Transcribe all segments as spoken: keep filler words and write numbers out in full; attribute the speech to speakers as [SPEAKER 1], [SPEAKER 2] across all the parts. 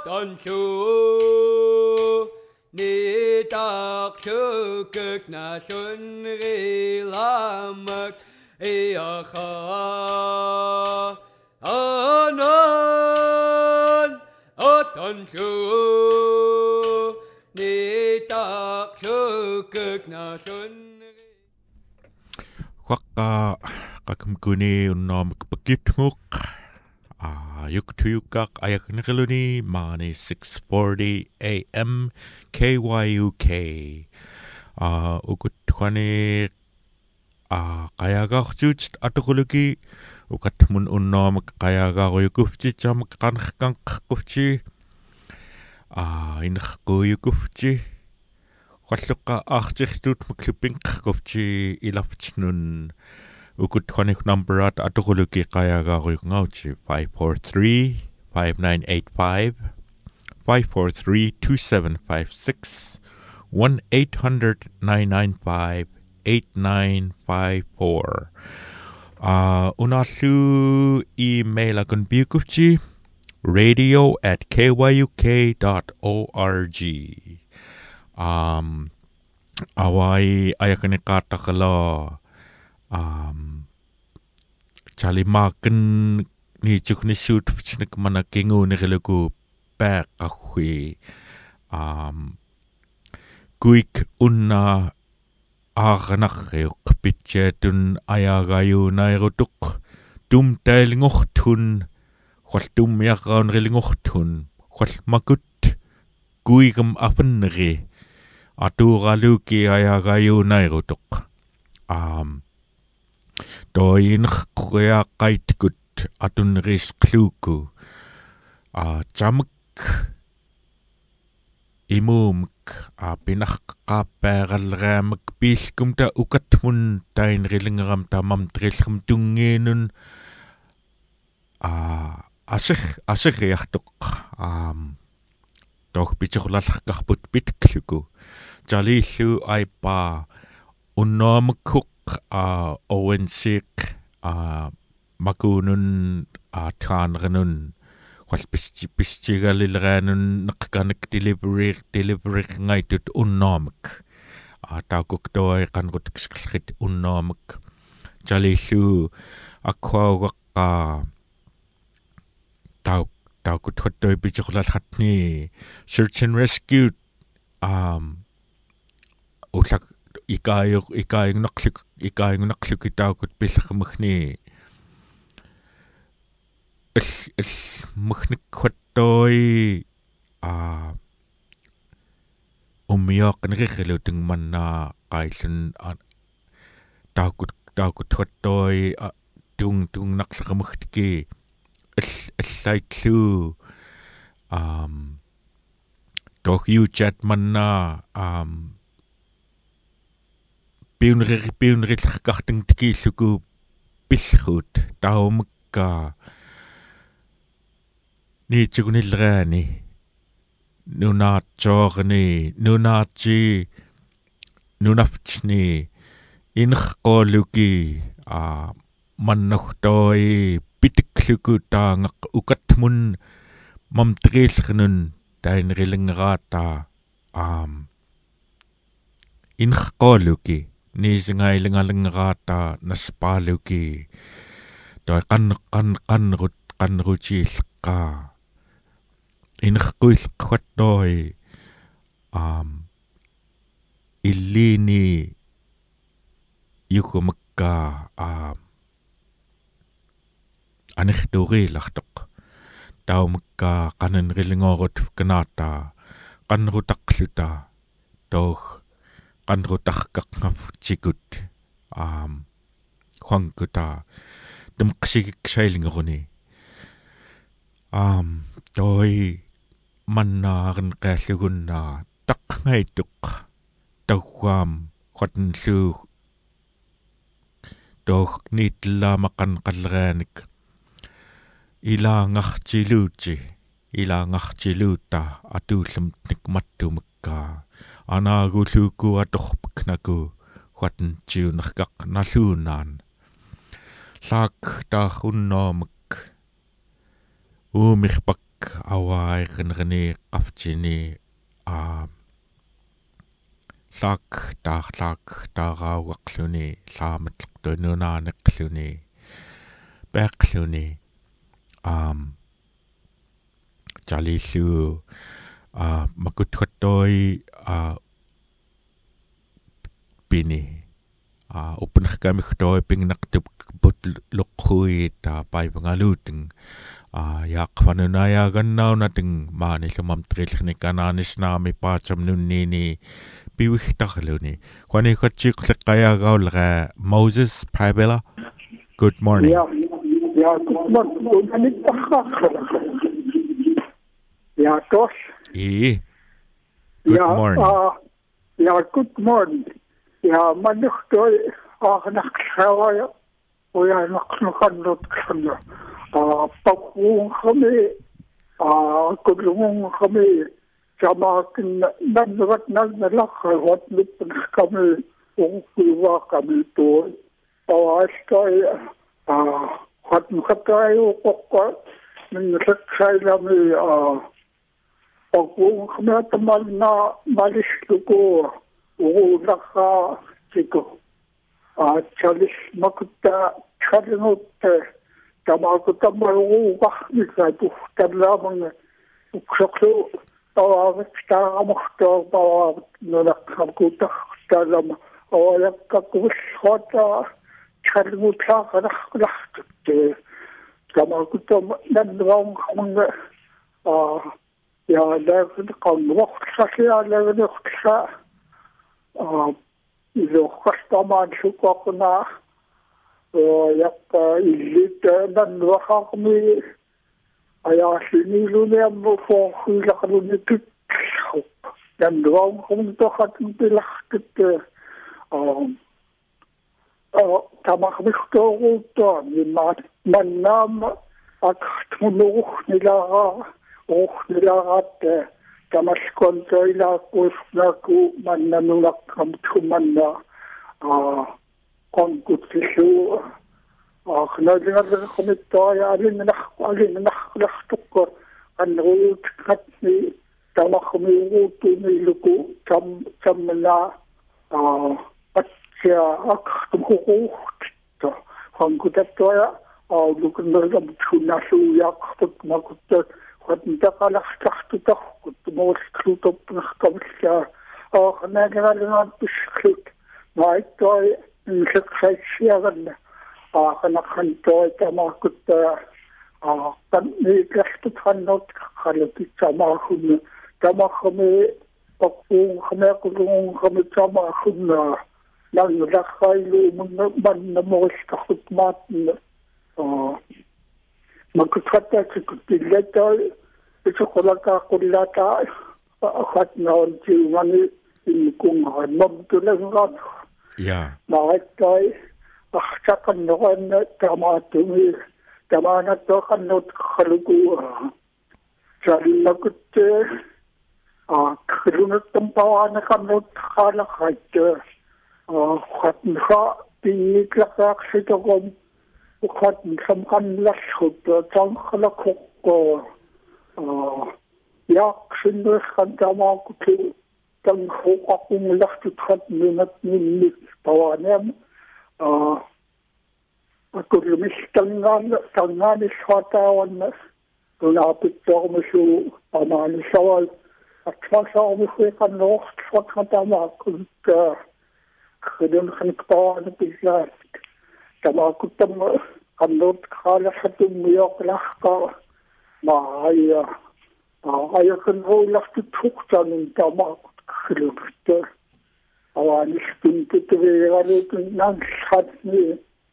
[SPEAKER 1] 어떤 수 니딱 수극 나순 리라막 이아카 아는 어떤 수 니딱 수극 나순
[SPEAKER 2] Wakka kakamkuni unnom kpakitmuk ah yuktuyukak ayaknikaluni mani six forty A M K Y U K ah ukutwani ah kayagakchuch atukuluki ukatmun unnom kayagakuyukufchi cham kankankkufchi ah inkhkuyukufchi Qalluqa aartirtut muklupinqqufchi ilafchnun ukut khonik numberat atuquluki qayagaaruyungauchi five four three, five nine eight five, five four three, two seven five six, one eight hundred, nine nine five, eight nine five four. Uh, unallu email akun biukufchi radio at kyuk dot org. Um, awai ayakane kata kalau um, chalimakan ni chukni shoot fchnik mana kingu ni geluku pak akhui um, kuik unna agnak yuk pitchetun ayagayu nairutuk tum tail ngochtun khwal tum yakaun gelingochtun khwal makut kuigam afnri Aturaluki ayagayu nairutuk. Um, Doin kaya kaitkut atun riskluku. Uh, Jamk imumk uh, pinakkaperal ramak piskum ta ukatmun tain rilingram tamam trilham tungenun. Uh, asik asik yahtuk. Um, Doch bichulalakakput pitkluku. Jalillu aipa unnomkuk a owensik a makunun a tanranun was pisti pistigalilranun nakkanik delivery delivery ngaitut unnomk a taukuk toy kanrutkskrit unnomk Jalillu akwa a tauk taukut hotoy bichulalhatni search and rescue um Usak ikayok ikayong naksik ikayong naksik itakot pisakmkhni is is mkhnik khotoy a umiyak ngekhluting manna kaisun takut takut khotoy tung tung naksakmkhtiki is is saitlu um doch you chat manna um Piunri piunri karting tiki suku pishut taumka ni chugunilrani nunat chorni nunachi nunafchni inkholuki a mannohtoi pitikluku tangak ukatmun mamtrilgnun tain rilingrata am inkholuki ni singai lengalengrata naspaluki doi kan kan kan rut kan ruchi ska inkhkuil khwatoi um illini yukumka um anikhduri lachtok taumka kanen rilingorut kanata kanrutakluta doch kanrutakak ngafchikut um khwangkuta tumksik sailingoruni um doi mannaaren qallugunna taqngaituk tawam khotnsu doch nitla makan qalraanik ilaangartiluuti ilaangartiluuta atuullamtnik mattumukka anaguluuku atorpaknaku khwatntiunerkaq naluunaan laak taahunnoomuk uumirpak awai rinrini qaftini a lak ta lak taraawaqluni laamatleqtununaaniqluni peqluni um jalillu a makutqattoi a pini a upenqkamigtoi pingnaqtup put luqhui ta paivangaluting a yaqfanunaya gannaunating maani lumam trillikananisnaami paatsam nunnini piwihtarluni kwani qatchiqleqqayagaulra Moses Pravilla. Good morning.
[SPEAKER 3] Yeah, yeah, good morning. Yeah, Tosh.
[SPEAKER 2] E. Good
[SPEAKER 3] yeah,
[SPEAKER 2] morning.
[SPEAKER 3] Uh, yeah, good morning. Yeah, manukhtoi aaqnaqsawaya uyanaqnuqannutqanna ah pakkuun khami ah kullumun khami jamaakin nannuvat nannalaqwat nupnqami unkuwa kami to awastoi ah khatmqatai uqqa min raksailami ah pakkuun khami tamalna malishluko uulaqqa tiko ah chalis makutta chalinutta tamaakutta maruuqarnika tallamanga uksaqlu tawaavit taaramuxtaa tawaavit nunaqqamkuutartaalama awayakkakuussota chalingutlaqanarqlartut tamaakutta nannuaunqamanga ah ja laavinqammuortsaqialaavinertsa ah iluqqastamaan suqaqna yakka illit nannuaqarmi ayaasiniluneammu forhuilaqalunitit nannuaunqamtoqatun pilartut ah tamarmiqtooruuttua nimmaat mannaama aqartumunuruxnilaraa uruxnilaraat tamaskontoilaaqquusnaaku mannanunaqqam tumanna ah qonqutsillu aqnalingallerqamittoria alingnaq alingnaqlartuqqa qanruut qatni tamarmiuruuttumiluku tam tammana ah atsia aqartumuruuxtitto qonqutattoria aulukunnerlam tunnassuuyaaqtut makutta qatntaqalartartutarqut muulklutopnerqamilla aaqnalingalingaat pisqlut naittoi inseqsaitsiaganna aaqanaqantoi tamaakutta qanniiqlartut qannaut qalutit tamaahunna tamaahumi pakkuun qameaqulungun qami tamaahunna nanglarqailu munna mannamoristartut maatna makutrattakikuttillatoi isuqulakaaqqullata aqatnauntiungani inkungaranmamtulangaat
[SPEAKER 2] Yeah.
[SPEAKER 3] maattai aqsaqannoqanna tamaatumi tamaanattoqannut qaluku salmakutte aqrunuttam pawaanaqannut qalaqatte qatnqa tinniqlaqaaqsitoqom uqatn samqanlarrut tanqalaqoqqo yaaqsinnerqan tamaakuttu tanqoqaqumlartut qatnunat ninnik pawaaniam aqullumistangaan tangaanissaqataawanna tunaapittoormusu amaanisawal atfaasaormusuiqannoortfaqatamaakut qilunqaniqpawaanapillaaat tamaakuttam qannuut qaalarratummiyoqlarqa maaya ayaqinruullartut huqtanun tamaakut qilunqitta awaanistuntutuviigalutun naanssatni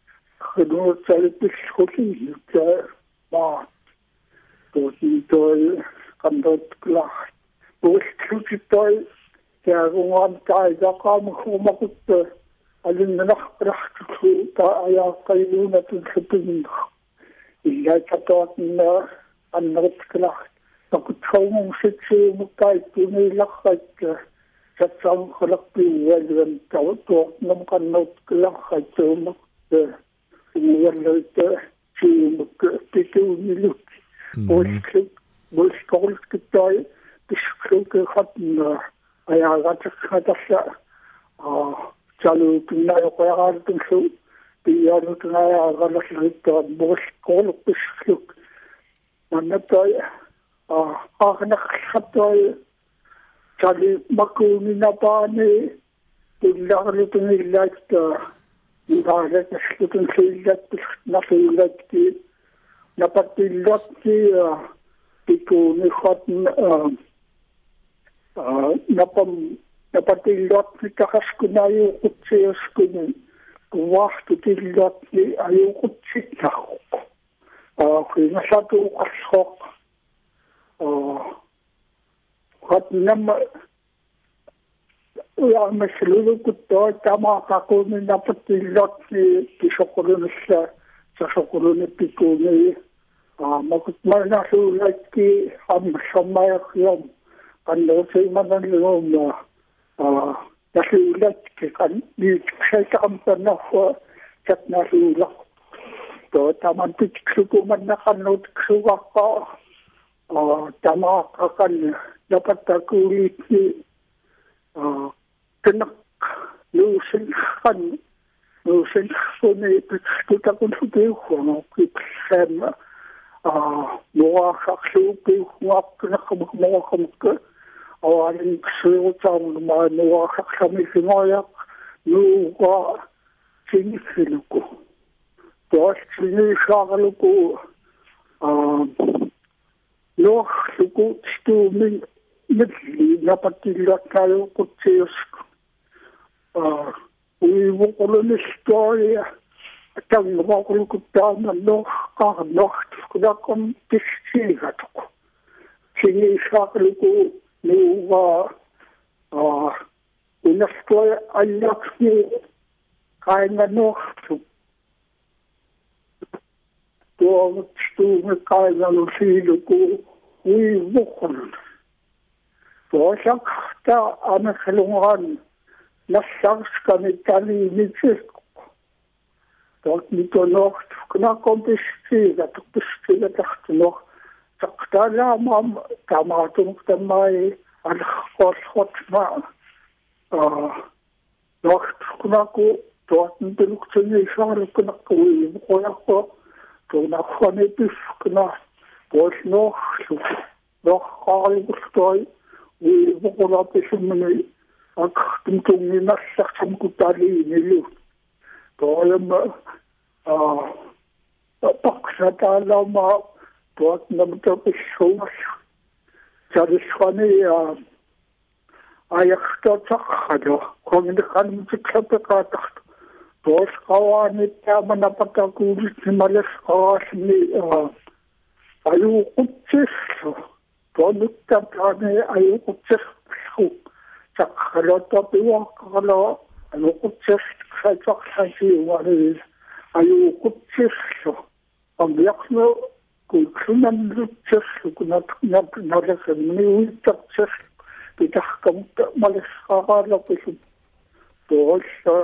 [SPEAKER 3] qilunutsalipissqutiiluta maa tuutintoi qannuut qlar uistlutitoi tiagungaan taayaqaamuxuumakutta alinnerqlartutu ta ayaaqailuunatun supinna illaitatoatna annerutqlar takutsaumum sitsiumukkaittuuniillarraikka satsaamqalaqpiualuan tautuornam qannautqlarraittuumak ualluita siumuk pituunilut uislut muistorilskittai tiskluke khatna ayagatakhatassa a chalu tunayo qayaraltunsu piyaru tunaya agalasritto muistorilk tiskluk manatoi a agnakhatoy chali makunina paani tillarlutunillakta Nāret nāslutun sillat nāsullatki napatillakki tiku nikhatn napam napatillakki takaskunayu kutsiyaskuni kuwahtu tillakki ayu kutsitnakuk kinasatu kasok khatnam ja meslugu kutto tama kakuni napatillakki kisokulunissa sasokulun pikuni makut marnasulakki am samayakyam kanno seimananlum nasulatki kan niiksaitampanaffa chatnasulak to tamantiksukumannakanut ksuvakka tama kakan napatakulitki kenak lusin kan lusin sone kita pun sudah kono kita ah doa saksu ke ngap kenak mau ke awalin seutang ma doa saksami singoyak nu ko sini siluku doa sini sagaluku ah no suku stu min Midli napatillak tayo kutsiyusk. Uivukulun historia. Tang makulukuttaan noh kahnoht. Kudakom tissigatuk. Sini sakluku nuva. Unastoy ayakni kainga nohtu. Tuo stuumi kainga lusiluku uivukulun. Tosak ta amekelungan nasaks kami tali mitzik. Tot nito noch kna kompistiga tukpistiga tachtno. Taktala mam tamatung tamai alkhot ma. Ah noch kna ko tot nituluktuni shar kna ko koyako to na khone piskna. Tot noch noch qalbustoy ويبقوا بسمني أكتمتم من السخم كتالي نلو طالما بقصة على ما توات نبدأ بالشوش جارسخاني أيختا تخدا كون دخان متكبقا تخت توش قواني تامنا بتاكولي نمالس قواسني أيو قدسو Tonuktatane ayukutses ku sakhalota piwakalo ayukutses kaitak saisi wari ayukutses ambiakno kulsunan lutses kunat nat nalesen niwitses pitahkam maleskagalo pisu tos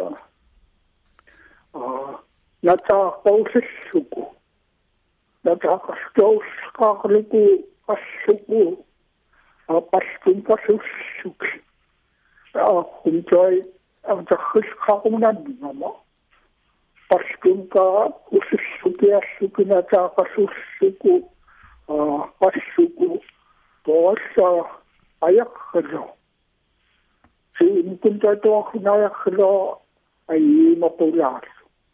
[SPEAKER 3] nata pausesuku nata kastos kakliku Pasuku, pastum pasusuk. Ah, kunjai, ang jakhis kaunan nama. Pastum ka ususuki asuki na ta pasusuku. Ah, pasuku. Tosa ayak kalo. Si kunjai to ayak kalo ay mapulas.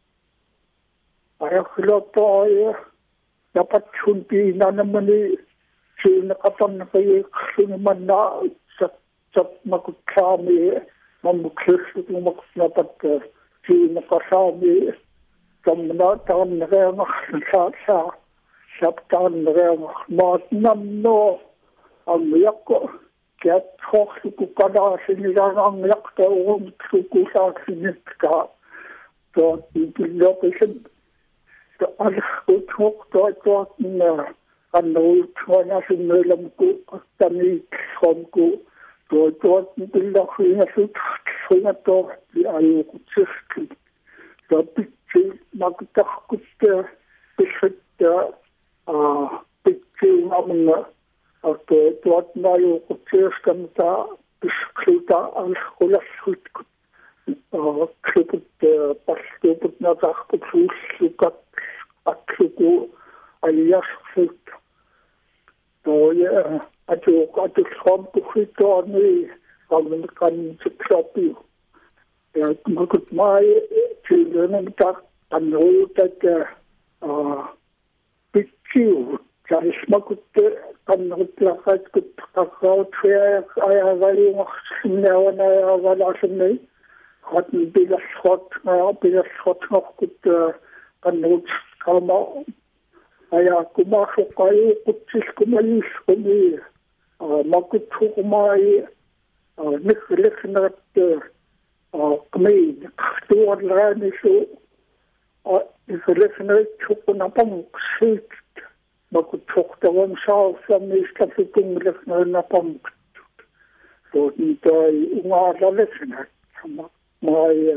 [SPEAKER 3] Ayak kalo to ay dapat sunti na naman ni Sinakatan na kayo sinuman na sa sa magkasami mamuksis kung magkasnapat ka sinakasami sa mga taon na kayo sa sa sa taon na kayo matnam no ang yak ko kaya tsok ko kada sinilang ang yak taong suko sa sinit ka so ipilyo kasi so alas ko tsok to ito na Ano tuana sinulam ko kami komku to to bila khina sut khina to ayu kutski to pitchi magtak kutte pitcha a pitchi amna at tuot na jo kutseeskan ta biskluta alkolasut klubut pastubut na takut sukat akluku aliasfut to ja atu atu som kuhito ni kamen kan tsopi ja makut mai children ta anro ta a pichu Charles makut kan nagplakat kut kakao tria ay gali nawa na wala sunay hat bilas hot na bilas hot na kut kan nag kama aya kumasok kayo kutsis kumalis kumi makut kumay niklik na kami tuwad rani so niklik na chukuna pang sit makut chuktawan sa sa miska situng lik na napang so dito ay ungaralik na may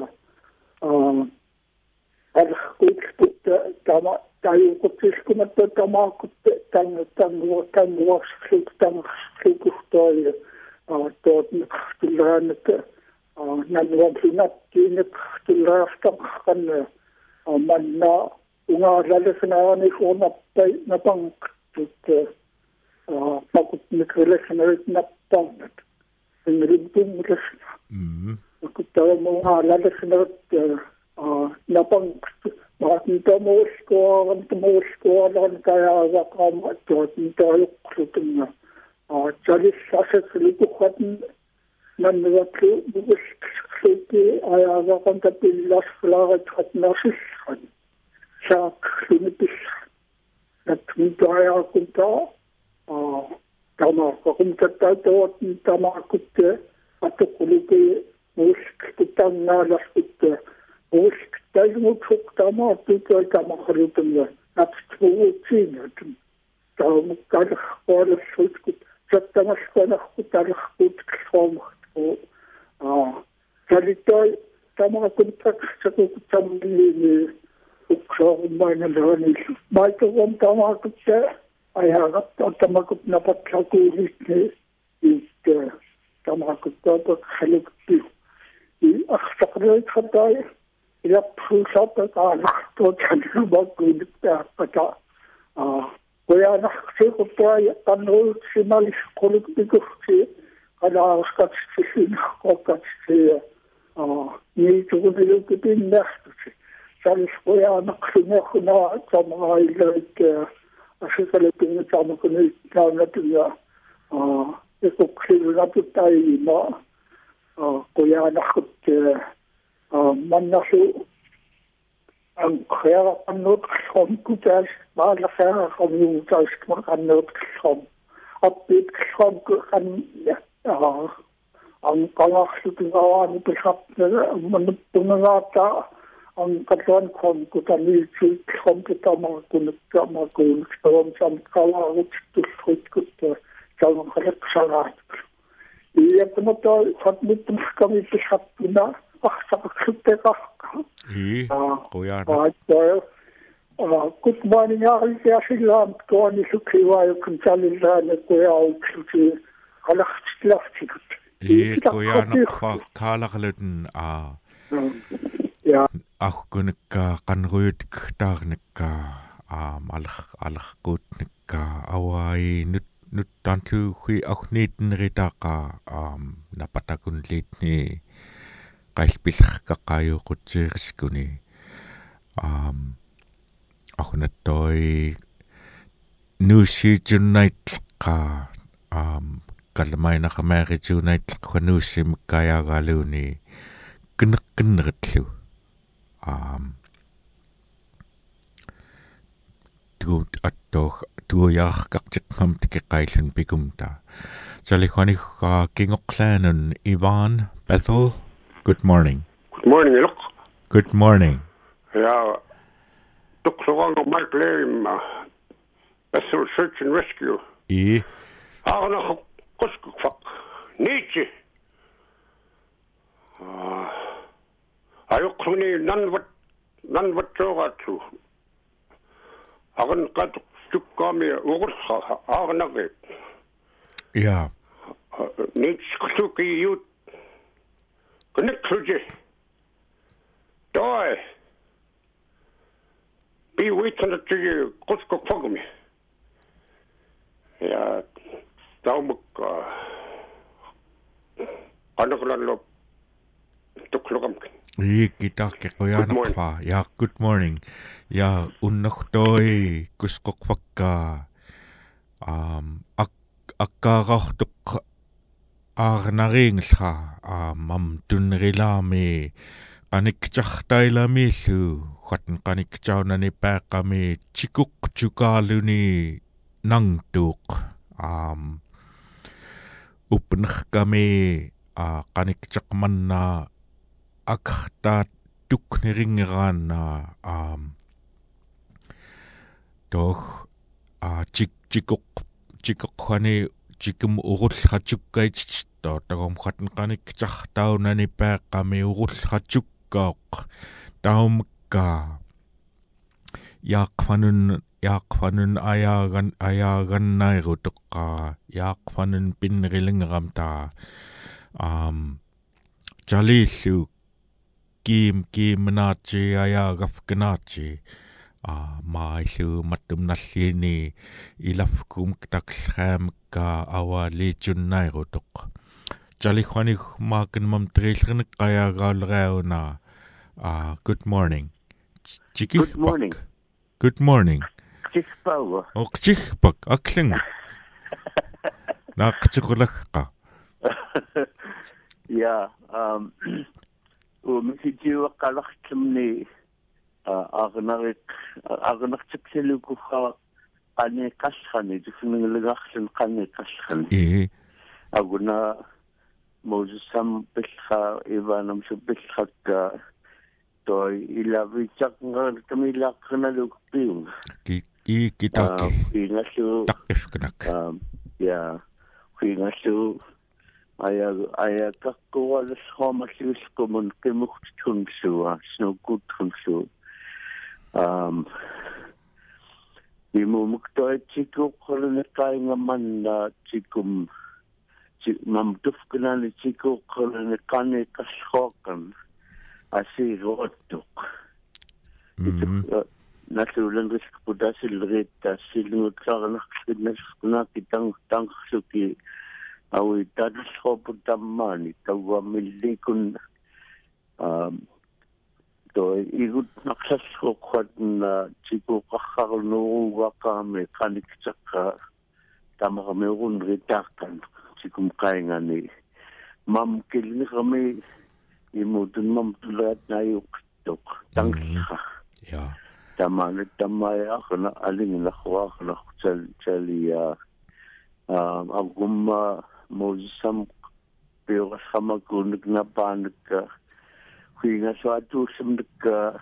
[SPEAKER 3] alakut tama tayo kutis kumata tama kut tang tang tang was klik tang klik tayo tot nakaktilan at nanwag sinat kinik tilas tang kan man na ungaralik na ni ko napay napang tut makut nikrilik na napang nribtung ris makut tayo ungaralik na napang makita mo ko mo ko lan kaya wa kam tot tayo krutung na chalis asat libukat nan waktu bus kriti aya wa kan tapilas klagat hat nasis sa klinitis at mitaya kunta tama ko kunta tayo tama kutte at kulite musk kitang nalas kutte musk tayo mo chuk tama tutoy tama karutang at tuwutin at tama mo kada kora sut kut sa tama skona kutara kut ksom ko salitoy tama kunta sa kutam ni ukso mana lani mai to om tama kutsa ay hagat tama kut na patlakulit ni it tama kutsa to khalukti i akhsaqray khatay ila phusap ka to chanlu ba kunta pata ah koya na se ko toy tanol simalis koluk dikufti ala skat sin ko kat se ah ni to ko kitin nakhti Charles koya naksinga na sama ilak asikalepin sama ko ni na tiya ah ito kilo na tayo na koya nakut ah manasu ang kaya kanot som kutas bala kaya kami utas kanot som apit som kan ah ang kalaksutingawan ipasap na manupungata ang katawan kom kutani chik kom kitama kunut kama kun kom sam kala ut tut kut sam khalak salat iya kumato fatmit kami pisap na aksa kutte ka
[SPEAKER 2] i kuya
[SPEAKER 3] na ah good morning ari ya silam ko ni sukhiwa kun chalin kuya ukti khalak lafti
[SPEAKER 2] i kuya na kala kaluten a
[SPEAKER 3] ja
[SPEAKER 2] ach kunka kanruut ktarnika am alch alch kutnika awai nut nut tantu hui auch niten ritaka am napatakun litni kaispisach kakayo kutsirskuni am ach natoy nusi junait ka am kalmay na kamari junait kwanusi mkaya galuni knak-knakatlu um tu atto tu yach kaktik ham tike kailan bigumta Salikhani ka kingoklan Ivan Bethel. Good morning.
[SPEAKER 4] Good morning, look.
[SPEAKER 2] Good morning.
[SPEAKER 4] Yeah, took so long of my claim. Bethel Search and Rescue.
[SPEAKER 2] E.
[SPEAKER 4] Ah, no, kusku fuck. Nietzsche. Ah. Ayok ni nan wat nan wat joga tu. Agan kat stuk kami ugur agan nage.
[SPEAKER 2] Ja.
[SPEAKER 4] Niet skluki jut. Knikluje. Doi. Bi weten dat je kosko fogum. Ja, daum ka. Anoglan tuklugam.
[SPEAKER 2] Iya kita kekoyanak pa. Ya, good morning. Ya, unok toy kuskok fakka. Um, ak akkarartuk arnaringsa. Um, mam tunrilami. Kanikchahtailami su. Khatan kanikchawnani pakami chikuk chukaluni nangtuk. Um, upnakh kami uh, kanikchakmanna akta tukneringeran na um doch a chik chikok chikok khani chikum urul khachukkai to tagom khatn kanik chahtau nani pa kami urul khachukkok taum ka yak fanun yak fanun ayagan ayagan nairu tukka yak fanun pinrilingram ta um jalisu Kim Kim Nachi ayagaf Gnachi ah mai su matum nasini ilafkum taksham ka awa lechun nairotok Jali khani makin mam trilgn kaya galrauna ah good morning Chiki
[SPEAKER 5] Good morning.
[SPEAKER 2] Good morning
[SPEAKER 5] Chikpawa.
[SPEAKER 2] Oh chikpak akling Nakchikulakka
[SPEAKER 5] Yeah, um ومسيجي وقالختمني أغنرك أغنرتك سلوكها قاني كشخني جفن لغاخشن قاني كشخني
[SPEAKER 2] إيه
[SPEAKER 5] أقولنا موزسام بلخا إيوانا مشو بلخا توي إلا بيشاك نغر كميلا قنا لوك بيوم
[SPEAKER 2] كي كي كي تاكي
[SPEAKER 5] في نشو
[SPEAKER 2] تاكيش كنك
[SPEAKER 5] يا في نشو Aya aya kakko wala schoma sius komun kemucht tunsu sno gut tunsu um imu mukto chiku korne kai ngamanna chikum chik mam dufkana ni chiku korne kane kashokan asi rotuk natulen risk pudasil reta silu klarna khidnas kuna kitang tang suki Awi tadus hopu tamani tawa milikun um to igut naksas ko kwat na chiku kakhar no wakame kanik chaka tamaka meun ritakan chikum kainga ni mam kilni kami imutun mam tulat na yuk tok tangsa
[SPEAKER 2] ya
[SPEAKER 5] tamani tamaya kana aling na khwa kana chal chalia um agumma Mozam Pio Samakunik Napanika, Queen Swatu Simika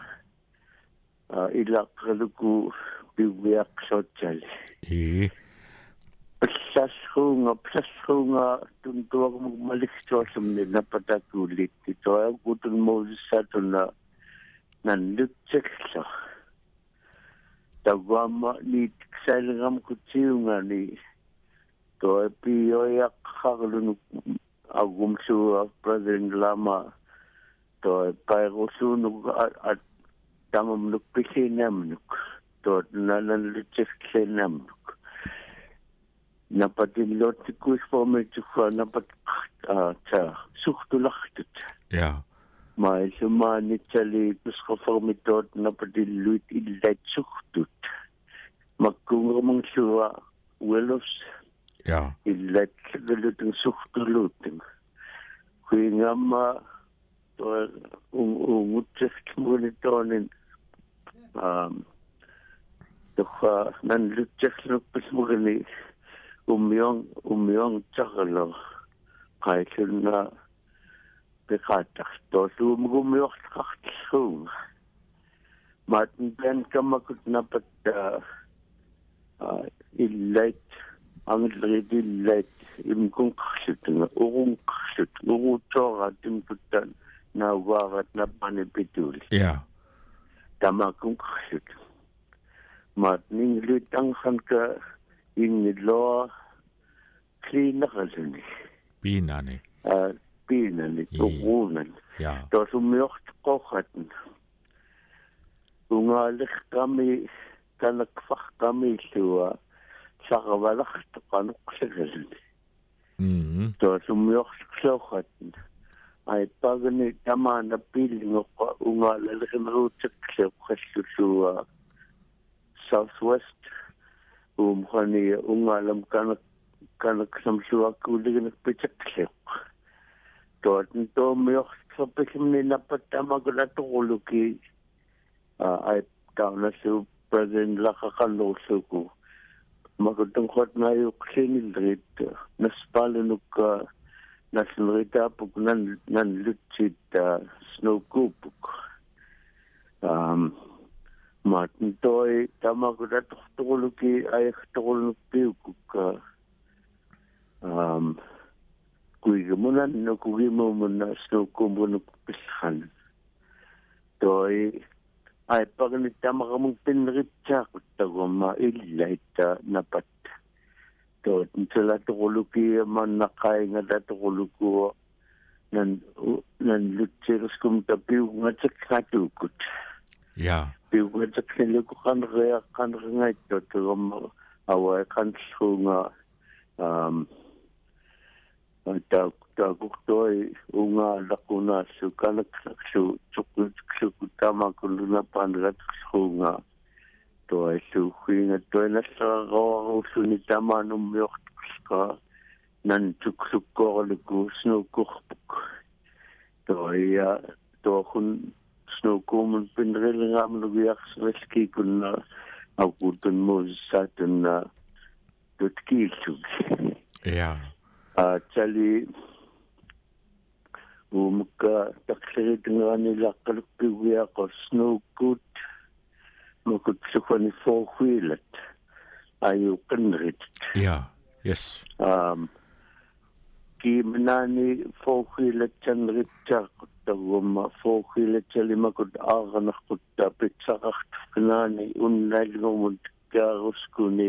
[SPEAKER 5] Ilakaluku Biwiak Sochali.
[SPEAKER 2] Eh.
[SPEAKER 5] Sashunga, Sashunga, Tuntua Malik Chosum in Napatakulik, so I would Moses Satuna Nanduksa. The Wama need Salingam Kutunga. To pioya khaglun agumsu president lama to paigosun at tamam nuk pisinam nuk to nalan licheksenam nuk napatin lotikus forme to napat ta suchtulachtut
[SPEAKER 2] ja
[SPEAKER 5] mai sumani chali kuskoforme tot napatin lut illet suchtut makungumang suwa welos
[SPEAKER 2] ja
[SPEAKER 5] illet gelutin suchtulutin kuingama to umutest monitorin um to nan lutcheslo pismugni umyong umyong chagalo kaituna bekata to sumgumyong khachung matin ben kamakut napat illet ang illet imkung khsitna urung khsit urutora timputan na warat na panipitul
[SPEAKER 2] ja
[SPEAKER 5] tamakung khsit matning litang khan ka in lo kliinagaluni
[SPEAKER 2] piinani
[SPEAKER 5] a piinani tuquunan
[SPEAKER 2] ja
[SPEAKER 5] tosumiortoqorratn ungaaliqqami kanakfarqami llua saqavalaqtoqanuqsagaluni
[SPEAKER 2] mm
[SPEAKER 5] tosumiortoqorratn ai pagani tamana pilingoqa ungaalaliqinaruutakleqallulluua Southwest umkhani ungalam kanak kanak samsuakuliginak pichakleq tootn toomioqsapilmni napattamagalatoquluki ai taunassu president laqaqalluulluku makutungqotnayuqlinilrit naspalunukka naslritapuk nan nan lutsit snowkupuk um Martin toy tamagudatquluki ayaqtqulnukpiukka um kuigemunan nukugimumuna snowkumunuk pilhan toy ay pagni tamagamung pinritsaaqutagumma illaita napat to ntalatquluki mannaqaingalatquluku nan nan lutsirskum tapiu ngatsakkhatukut
[SPEAKER 2] ja
[SPEAKER 5] piugatsakkhaluku qanrea qanrengaittotugamma awai qanllunga um ta ta kuktoi unga laqunassu kanaksu tsukutsu tamakuluna panratllunga toi suhinga toi nasaraqarulluni tamanummiortuqa nan tuksukkorluku snukkorpuk toi tohun snukkumun pinrilngaamlugiarserski kunna aqutun muussatunna tutkiilluk
[SPEAKER 2] ja
[SPEAKER 5] a tali umka takseritingani laqqalukkiuiaqo snukkut mukutsukhani four-wheelet ayu qinrit
[SPEAKER 2] ja yes
[SPEAKER 5] um kiimnani four-wheelet chanritsaaqquttagumma four-wheelet chalimakut aarnarqutta pitsaqartufnani unnaalgumut kaaruskuni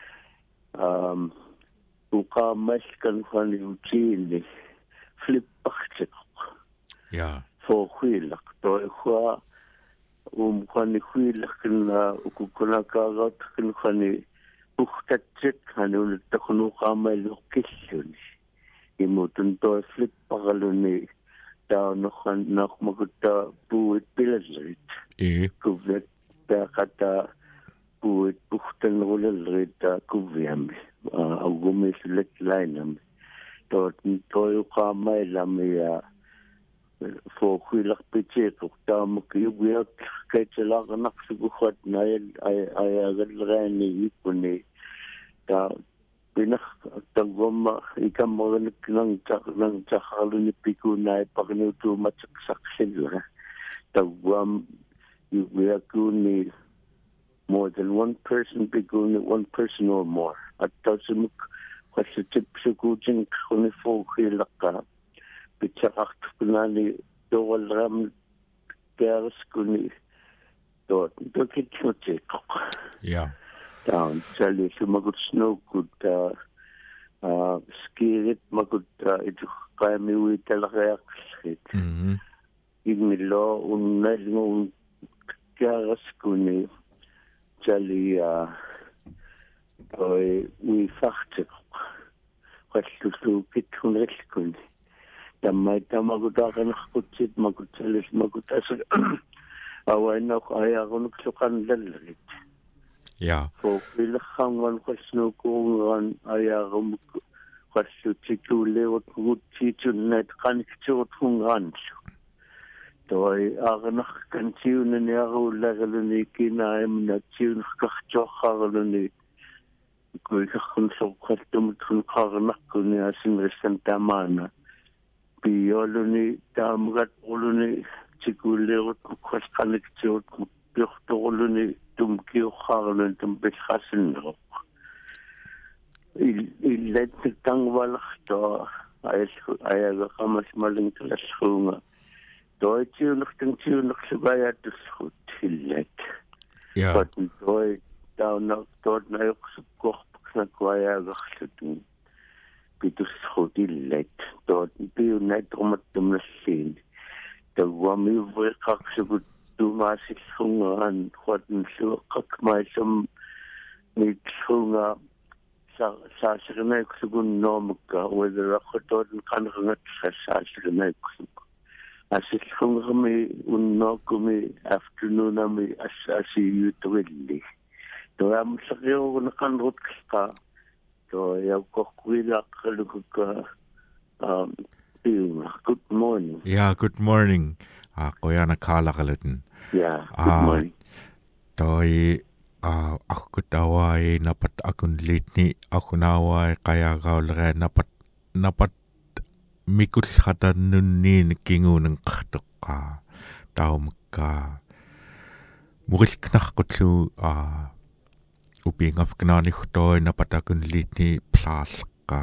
[SPEAKER 5] um uqaamalkan khani utiini flippartiq
[SPEAKER 2] ja
[SPEAKER 5] four-wheeler toikhua um khani khuilakna ukukunakaagaat khani ухтатсик ханул тахнуqaamailuqqilluni imutun toi flipparaluni taunnerran narmakutta puuit pilallerit
[SPEAKER 2] e
[SPEAKER 5] kuvvet peaqata puuit puhtanrulallrit kuvviami augumisullet lainami toot toiuqaamailami ya fourwheelerpitiiqoq taamuk yugiak kaitsalaqanaqsuguhat nayal ayagalraani ipuni ta pinaq tagwamma ikammaганик nang nang taqarluni pikunai paqniutuumatsaqsaqsilla tagwam yugiakuni more than one person pikuni one person or more attasumuk qassutipsukuutin khuni fourwheelerqa pitsaqartukunani toqalram kaaruskuni toot tokitsuteeqoq
[SPEAKER 2] ja
[SPEAKER 5] down sali sumagut snowkut uh skirit makut itu qaimi witalaqaqsit
[SPEAKER 2] mhm
[SPEAKER 5] igmilo unnalngu kaaruskuni sali uh oi wi fachtiq qassutu kitsunrillkuni tamai tamagutaqanarqutsit makutsalis makutas awainaq ayaaqunuksuqanlallit
[SPEAKER 2] ja
[SPEAKER 5] foqillerrangan qasnukuungan ayaaqumuk qassutikuuleewat gutsiitunnat qaniktuut hungaanlu toi aaqnarkantiunani aruullagaluni kinaaimnatsiunerqartuarrarluni kuikarrunsorqaltumut hunqarnarkuni asinrissan tamaana pioluni taamugat uluni tikuuleerut qasqaniktiut piortorluni tumkiuqarlun tumpilqasinneroq illat tangwalarto ayas ayagaqamas malingtalallruunga toitiunertingtiunerlugayatussut illat
[SPEAKER 2] ja
[SPEAKER 5] patun toi tauna tootnayoqsukkorpaqnakuayaagarlutun pitusrutillat toot piunnaitrumattumnalliin tawwamiuvriqarsugut tumaasillungaan quatenlueqqakmaallum niitlunga sa saasirnaiksugunnoomukka uideraqqutootun qanerngatsassaassirnaiksugu asillungermi unnookumi afternoonami assaasiyuuturilli toamulleqiuruneqanrutqa to yaukkorkuilaqqalukukka um piunga good morning.
[SPEAKER 2] Yeah, good morning. Ah, qoyana kaalaqalatan.
[SPEAKER 5] Yeah, good
[SPEAKER 2] Ah,
[SPEAKER 5] morning.
[SPEAKER 2] toi ah aku tawai napat akun litni aku nawai qayagaulere napat napat mikul hata nunnin kinguneng qtoqqa taumka murilknarqutlu ah upingafknaani htoi napat akun litni plaalqa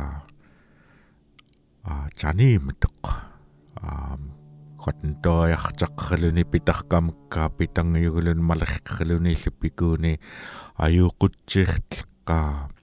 [SPEAKER 2] ah chani mtoq ah qotten toi artaqrluni pitarkamka pitangiyugulun malerqrluni llupikuni ayuqutsigtlqa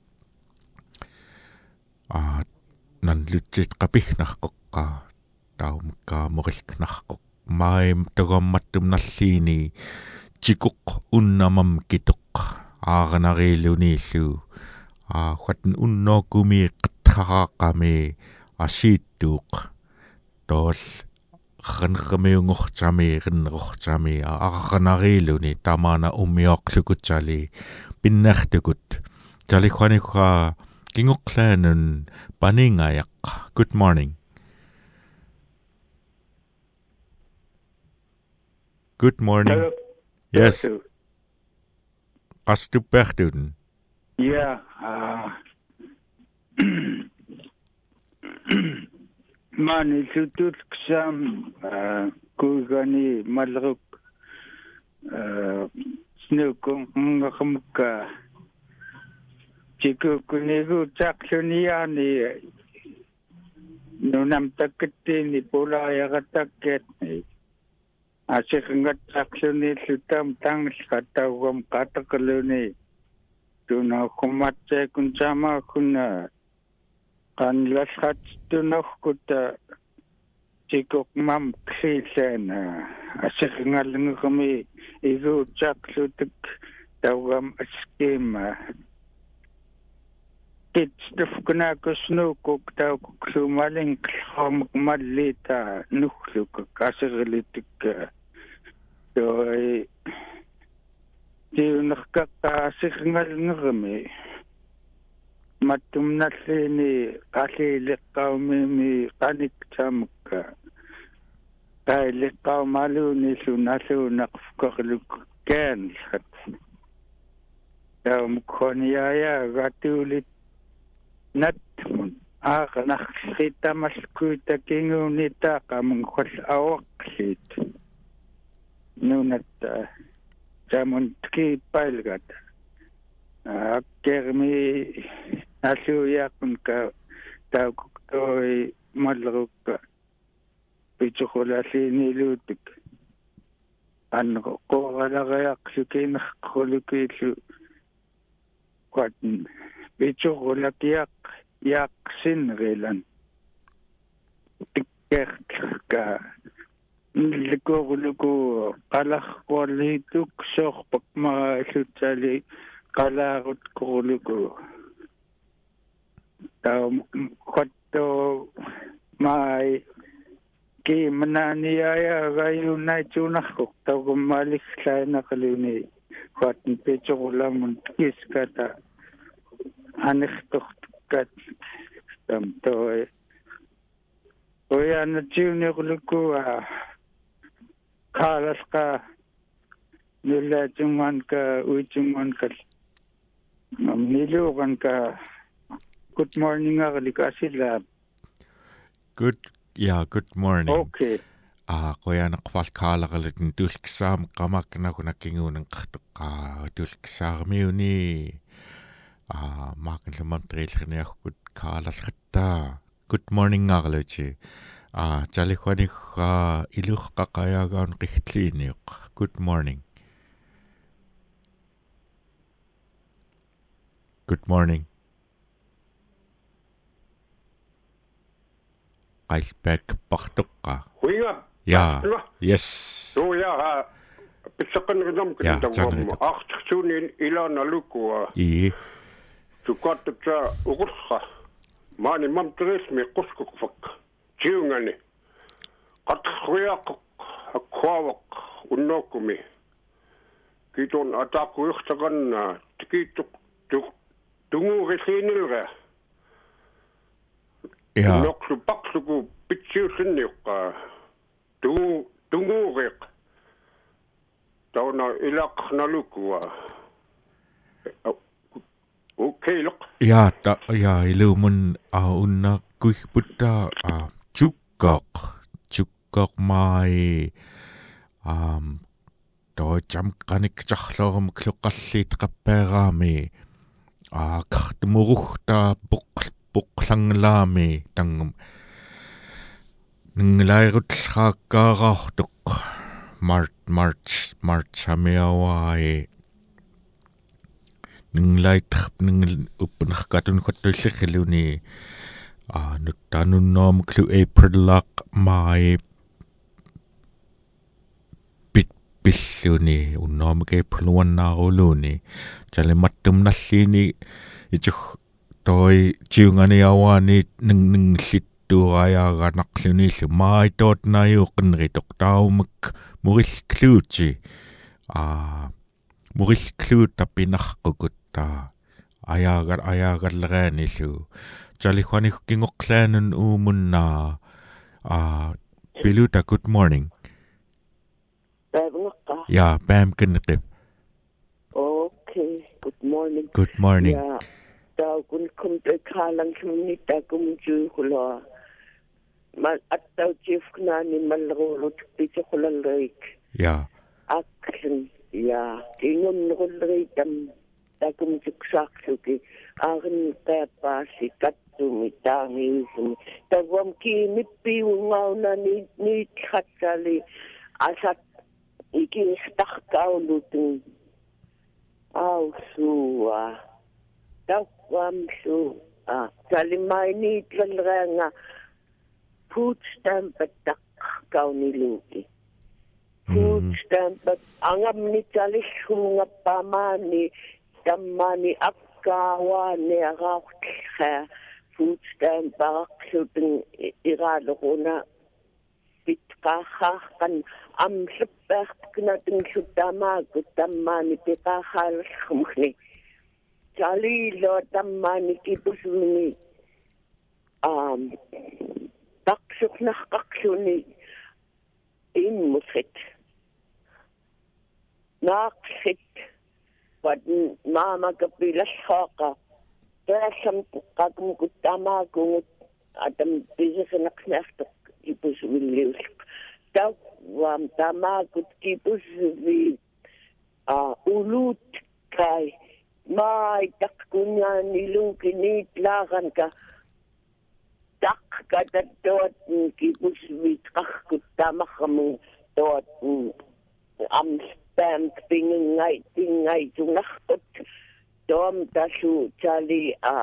[SPEAKER 2] ah nanlutsit qapignarqoqqa taumka murilknarqoq maim togommattumnalliini chikuq unnamam kitoq aaranariiluniillu ah qotten unnookumi qattaraaqami asiittuuq tool qanqamiungortami qinnerortami aqaqanariiluni tamana ummioqlukutsali pinnertukut talikhwanikha kingoqlaanun paningayaq. Good morning. Good morning.
[SPEAKER 6] Hello.
[SPEAKER 2] Yes.
[SPEAKER 6] Hello.
[SPEAKER 2] Qastuppertun.
[SPEAKER 6] Yeah. Uh, Mani tutut ksam kuigani malruk snukung ngakamka chiku kunigu chakluniani nunam taketini pula yagatakket asik ngat chakluni lutam tang katawam katakaluni tuna kumatse kunchama kuna kan lashat tunokkuta chikok mam khilena asik ngalngami igu chaklutuk tawam skema kitstufkuna kusnukuk tawklumalin khom mallita nukhluk kasirlituk toy tiunakka asik ngalngami mattumnallini qaliiliqqaumimi qaniktamukka qailiqqaumaluni lunalluunaqfkorluk kaanlhat taumkhoniaya gatuulit natmun aaqnarlitamalkuita kinguunita qamunkhall awaqlit nunatta tamun tkipailgat akkermi аллуяақунка таукуктори маллерукка питсухулааллиинилуутик аннеқо қоралариақсукинерққулукииллу қуатн питсухулакиақ яақсинрилан тиккертлерка нилликоорулуку қаларқуарлиитук соорпак марааллутсаали qalaagut koruluku taum qatto mai ki mananiaya gayunaitunarqoq taugummaalikklaanaqaluni qatn pichurulamun kiskata anertortukat tam toi oyanatiunirluku qaalasqa nullatunganka uitungankal niluuqanka good morning arlikasilla
[SPEAKER 2] Good yeah, good morning.
[SPEAKER 6] Okay.
[SPEAKER 2] Ah, qoyana qfal kaalaqalatun tulksaam qamaknaguna kinguunen qartoqqa tulksaarmiuni ah maakanlumam trillerniarkut kaalalqatta good morning arluchi ah talikhwanikha iluqqaqayaagaan qigtliiniuq good morning. Good morning. qailpaak partoqqa.
[SPEAKER 4] Huinga.
[SPEAKER 2] Ja. Yes.
[SPEAKER 4] So ja, pisaqanrinam
[SPEAKER 2] Ja,
[SPEAKER 4] kitawam
[SPEAKER 2] janrita.
[SPEAKER 4] artsunin ilana lukua.
[SPEAKER 2] I.
[SPEAKER 4] Tuqatta uqurra. Maani mamtrismi quskuqfak. Jiungani. Qatkhuyaq akwawaq unnokumi. Kiton ataquirtaganna tikituk tuk tungurisinilra.
[SPEAKER 2] Ja.
[SPEAKER 4] Noksu paksuku pitsiusinniqqa. Tu tunguriq. Tauna ilaqnalukua. Okay, look.
[SPEAKER 2] Ja, ta ja ilumun a unna kuihputta a chukkaq chukkaq mai um toi jamqanik charlorum kluqqalliit qappaaраами а картмурухта поқ поқлангlaami тангум нглайрутлрааккаараартоқ март марч марчамиаваи нглайтрп нгл уппнеркатун коттуллерилуни а нуттануннаамклу априллаақ май бит биллуни уннаамак априлуаннаарулуни талематтумналлиини итух той тиунганиаваани нингнингиллиттуураяаганарлуниллу май тоотнааюоқинритоқ таумак муриллклуути а муриллклуут таппинарқукутта аяагар аяагаллерааниллу талихуаник кингоқлаанун уумуннаа а пилута good morning
[SPEAKER 7] Bævnqa.
[SPEAKER 2] ja bam kinqip
[SPEAKER 7] Okay, good morning.
[SPEAKER 2] good morning
[SPEAKER 7] Ja, der kun kom til Karlang Kommune, der kom jo kula. Man at der jefkna ni malrolo tpite kula leik.
[SPEAKER 2] ja
[SPEAKER 7] Akken, ja, ingen rolleri dem, der kom til ksaksuki. Aren der basi kattu mitangi sum. Der vom ki mit piungauna ni ni khatsali. Asat iki stakkaulutun. Au sua. Takwam su. Ah, salimaini tlalranga. Food stamp tak kauniluki. Food stamp angam ni talishunga pamani tamani akkawa ne rautkha. Food stamp baraksutin iraloruna. Pitqaaqan am hluppaartkunatin hlutamaakku tammaani piqaaqaallerrumni talilo tammaani kipusuni um taqsuqnarqarluni immusrit naaqsit wat maama kapilassaaqa taasam qaqum kuttamaakku atam pisesenaqnartoq kipus willius tau wam tamakut kipus vi a ulut kai mai tak kunya niluki ni tlagan ka tak ka dot kipus vi takkut tamakhamu dot am spam pingai pingai tunakot dom tasu chali a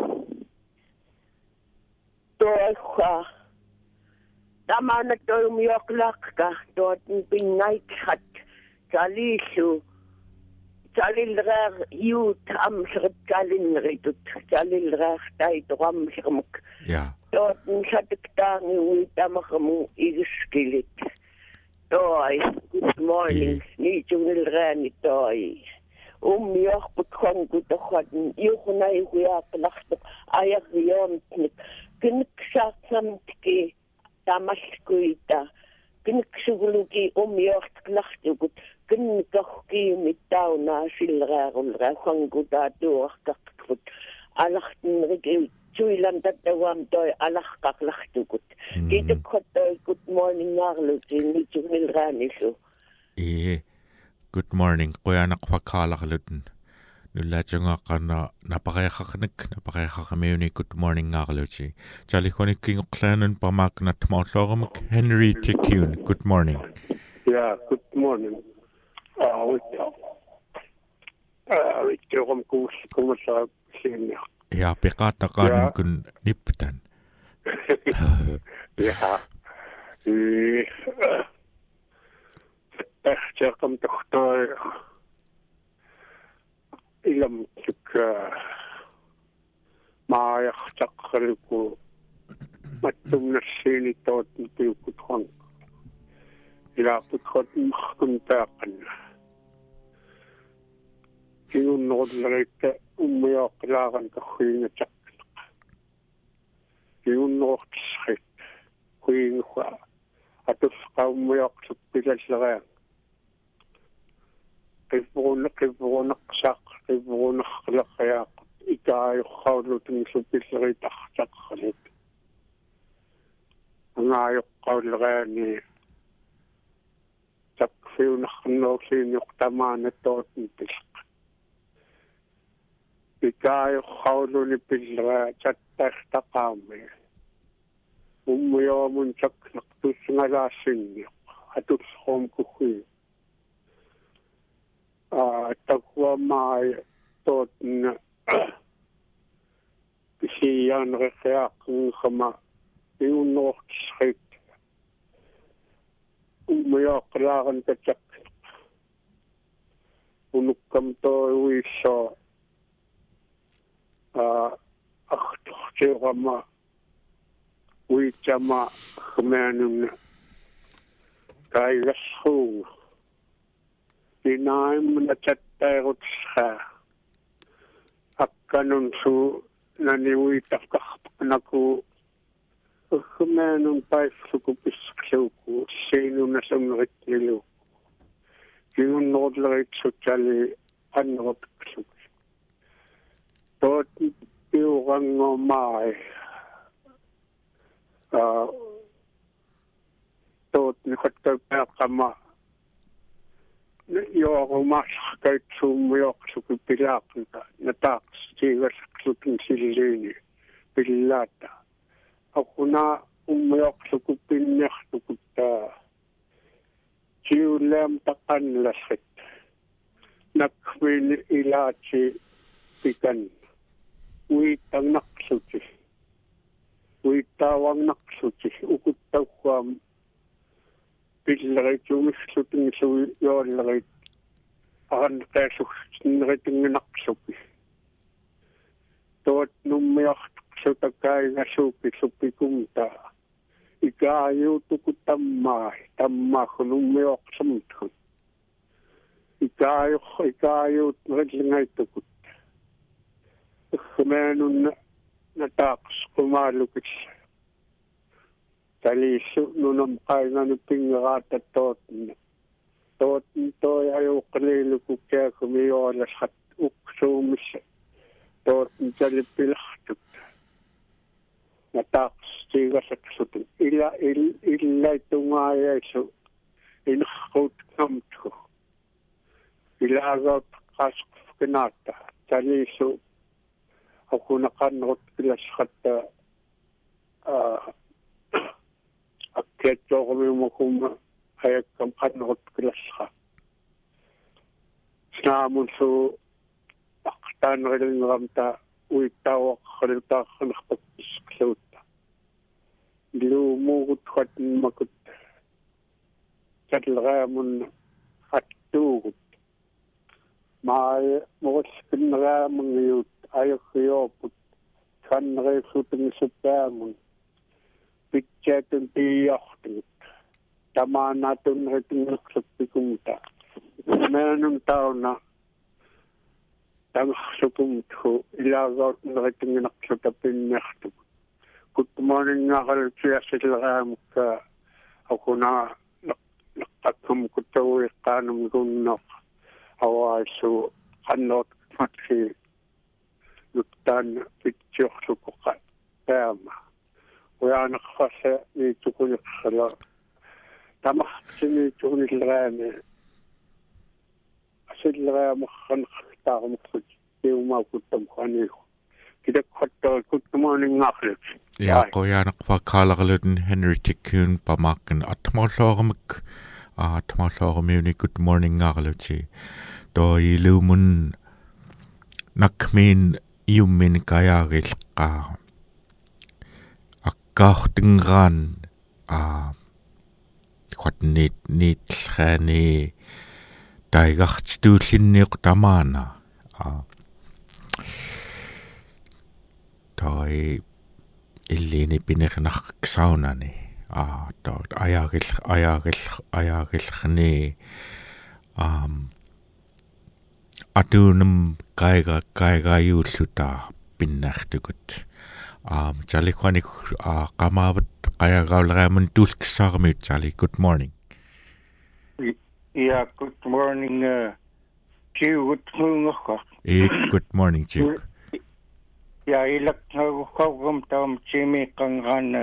[SPEAKER 7] toha Tamana toy miyoklakka dort pingai khat chalisu chalilrer yut am schritt chalinritut chalilrer tai drum schirmuk
[SPEAKER 2] ja
[SPEAKER 7] dort schatktangi uitamakhmu igiskilit toy good morning ni chungilrani toy um yokhut khongu tokhadn yukhunai huyaklakht ayagyomtnik kinksasamtki tamaskuita kinksuuluki umyortklachtukut kinkohki mittauna silraarulra khangkuta tuarqaqkut alartinriki tuilam tattawam toy alarqaqlachtukut kitukhottoi good morning ngarluti nitugilraanisu
[SPEAKER 2] e good morning qoyanaqfakaalarlutun nullaatungaaqqarna napaqeeqqarnik napaqeeqqarmiuni good morning ngarluti talihkonik kingoqlaanun pamaaknat maulloorumuk Henry Tikun good morning
[SPEAKER 4] Yeah, good morning. Uh, with uh, with Jerome Goose, Kumasa, Senior.
[SPEAKER 2] ja piqaataqaanun kun niptan
[SPEAKER 4] Ja. Eh, Tahjakam tohtoy ilam tuk maayaqtaqriku mattum nassini toot piukutron ila putkot mkhkuntaqan kinun nodlarita ummiaqlaagan kahhiingataq kinun nortsrit kuingwa atus qaummiaqsup pilalleraa qivun qivun qsaq qivun qlaqyaaq ikaayuqqaulutun supilleritartaqlit angaayoqqauleraani takfiunarnerliiniuqtamaana tootun pilq ikaayuqqauluni pilleraa tattartaqaami ummioomun taknaqtusngalaasinniq atusqoom kuhui a takwaamaay tootna kisiyaanreqiaaqnqama iunnoortisrit ummiooqlaaran tataq unukkam tooruissoo a artortiorama uitama khmaanunna kaigassuunga inaimna tattairutsa akkanun su naniuitaqarpanaku khmaanun paifsuku piskluku siinuna samritnilu kiunnordleritsutali anropiklu toot piurangomaai Uh, toot nikottopeaqama yoorumaarsaqaitsuummiorsukupilaaqnta nataaqstiigasaqlutun silliini pillaata aquna ummiorsukupinnnertukuttaa tiullaam taqanlasrit nakviini ilaati pikan uittarnaqluti uittaawannaqsuti ukuttauaam pilleritsuumissutin sui yoollerit aranqaasuxtineritinginaqsupi toot nummiartaqsutakaingasuupi suppikumta ikaayuutukutammaa tammaakhu nummioqsamutku ikaayu ikaayuut nerillingaittukut khmaanunna nataaqs qumaalukis taliissu nunam qainganu pingeraata tootna tootn toojayuuqliiluku kiakumiyoolasqat uksuumis tootn talippilartut nataaqs tiigasaqsutun ila illaitungaayaisu inerquutngamtu ilaagaut qaasqufkinaata taliissu akuna qannrut pilasqatta a akkiatsoormiumakum ayakkam qannrut pilasqa snaamun su aqtaanerilinneramta uittaawaqqilutarnerpakkiskluutta luumuugut qatmakut tatleraamun attuugut maay moriskinneraamungiut ayokkioput kannereifsutun suppaamun pitchaatun tiiortunut tamaanatunneritungnerluppikumta maanun tauna tangersukumtu ilaagautneritunginerluta pinnertuk kutmaaninngaqalutiassilleраамукка акуна лаққаккум куттауиққаанум гуннеқ аваасу qannoot matsi nuttaan pitsioqsukoqa taama uyaanaqfassa niitukuniqsala tamartsini tukunilleraami asillereamerranqtaarmuqsut tiumaakuttam qaniiqu kitakqattaa kuttumaaningaarlut
[SPEAKER 2] yaaqoyaanaqfa kaalarluten Henry Tikkun pamakken atmorlooramik atmorlooramuni good morning ngaarluti toilumun nakmin iummin kayarilqaa kaahtingraan a qatnit nitlkhani taigartituullinniq tamaana a toi illini pinernerqsaunani a tot ajagil ajagil ajagillerni um atunum kaiga kaigayuulluta pinnartukut um chalikwani a qamaavat qayagauleramun tuulkissaarmiut chali. Good morning.
[SPEAKER 6] Yeah, good morning, uh, Chiu. Good morning.
[SPEAKER 2] Eh, good morning, Chiu.
[SPEAKER 6] Yeah, ilak nagukawam tam chimi kangan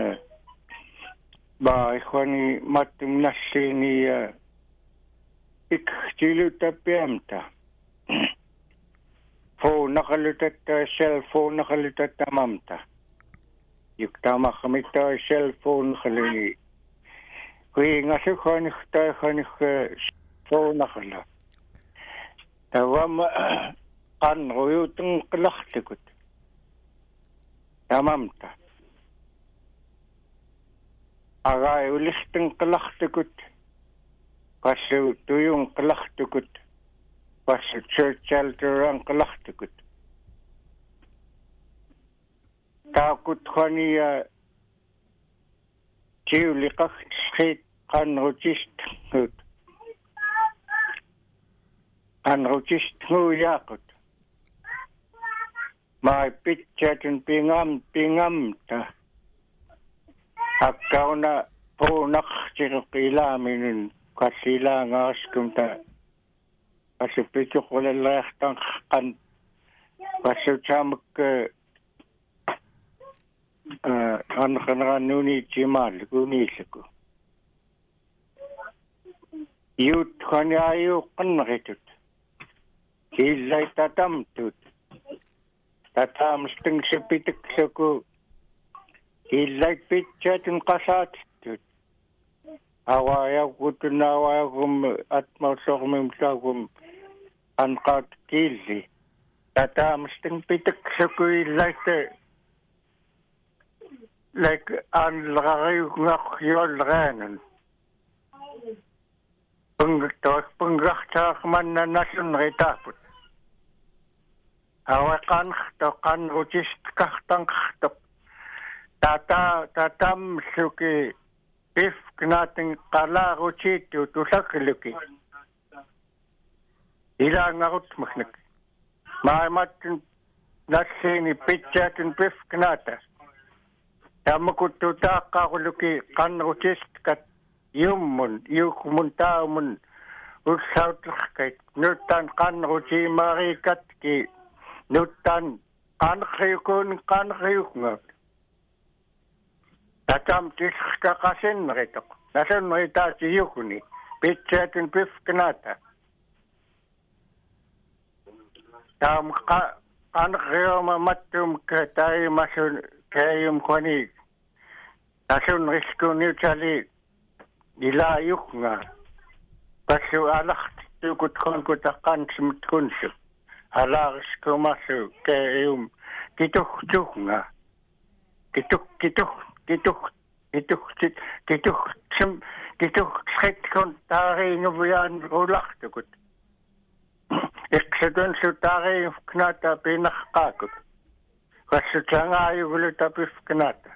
[SPEAKER 6] ba ikhwani matum nasini ik chilu tapiamta. Phone nakalutat cell phone nakalutat tamamta. Yuk tama kamita cell phone nakali. Kui ngasi khani khta khani phone nakala. Tawam kan royuteng kelahtikut. Tamamta. Agai ulisteng kelahtikut. Kasu tuyung kelahtikut. Kasu church shelterang kelahtikut. Takut khani ya jiu liqaq skit kan rojist ngut. Kan rojist ngu yakut. Mai pitchatun pingam pingam ta. Akkauna punak cirqilamin kasila ngaskum ta. Kasu pitu qulallaqtan qan. Kasu chamak uh an khanranuni chimal kunisiku. Yut khanayu qanritut. Illai tatamtut. Tatam sting sipitik saku. Illai pitchatun qasatut. Awaya kutun awaya kum atmasormim sagum anqat killi. Tatam sting pitik saku illai te like an lagay ngak yol ganan. Pengtok penggaktak man na nasun retaput. Awakan tokan rujis kahtang kahtok. Tata tatam suki if knating kala rujitu tusakluki. Ila ngarut maknak. Maamatin nasini pitchatun pif knata. Tamakutu takakuluki kan rujis kat yumun yukumun taumun usautrakait nutan kan ruji marikat ki nutan kan khayukun kan khayukngat. Tatam tiska kasin retok. Nasan merita yukuni. Pitchatun pif knata. Tam ka kan khayuma matum katai masun kayum kwani. Nasun risku niuchali ila yuknga. Pasu alak tukut kon kutakan simut kunsu. Ala risku masu kayum kituk tuknga. Kituk kituk kituk kituk kituk sim kituk skit kon tari ngubian ulak tukut. Iksedun su tari knata pinakakut. Kasu tanga yugulu tapif knata.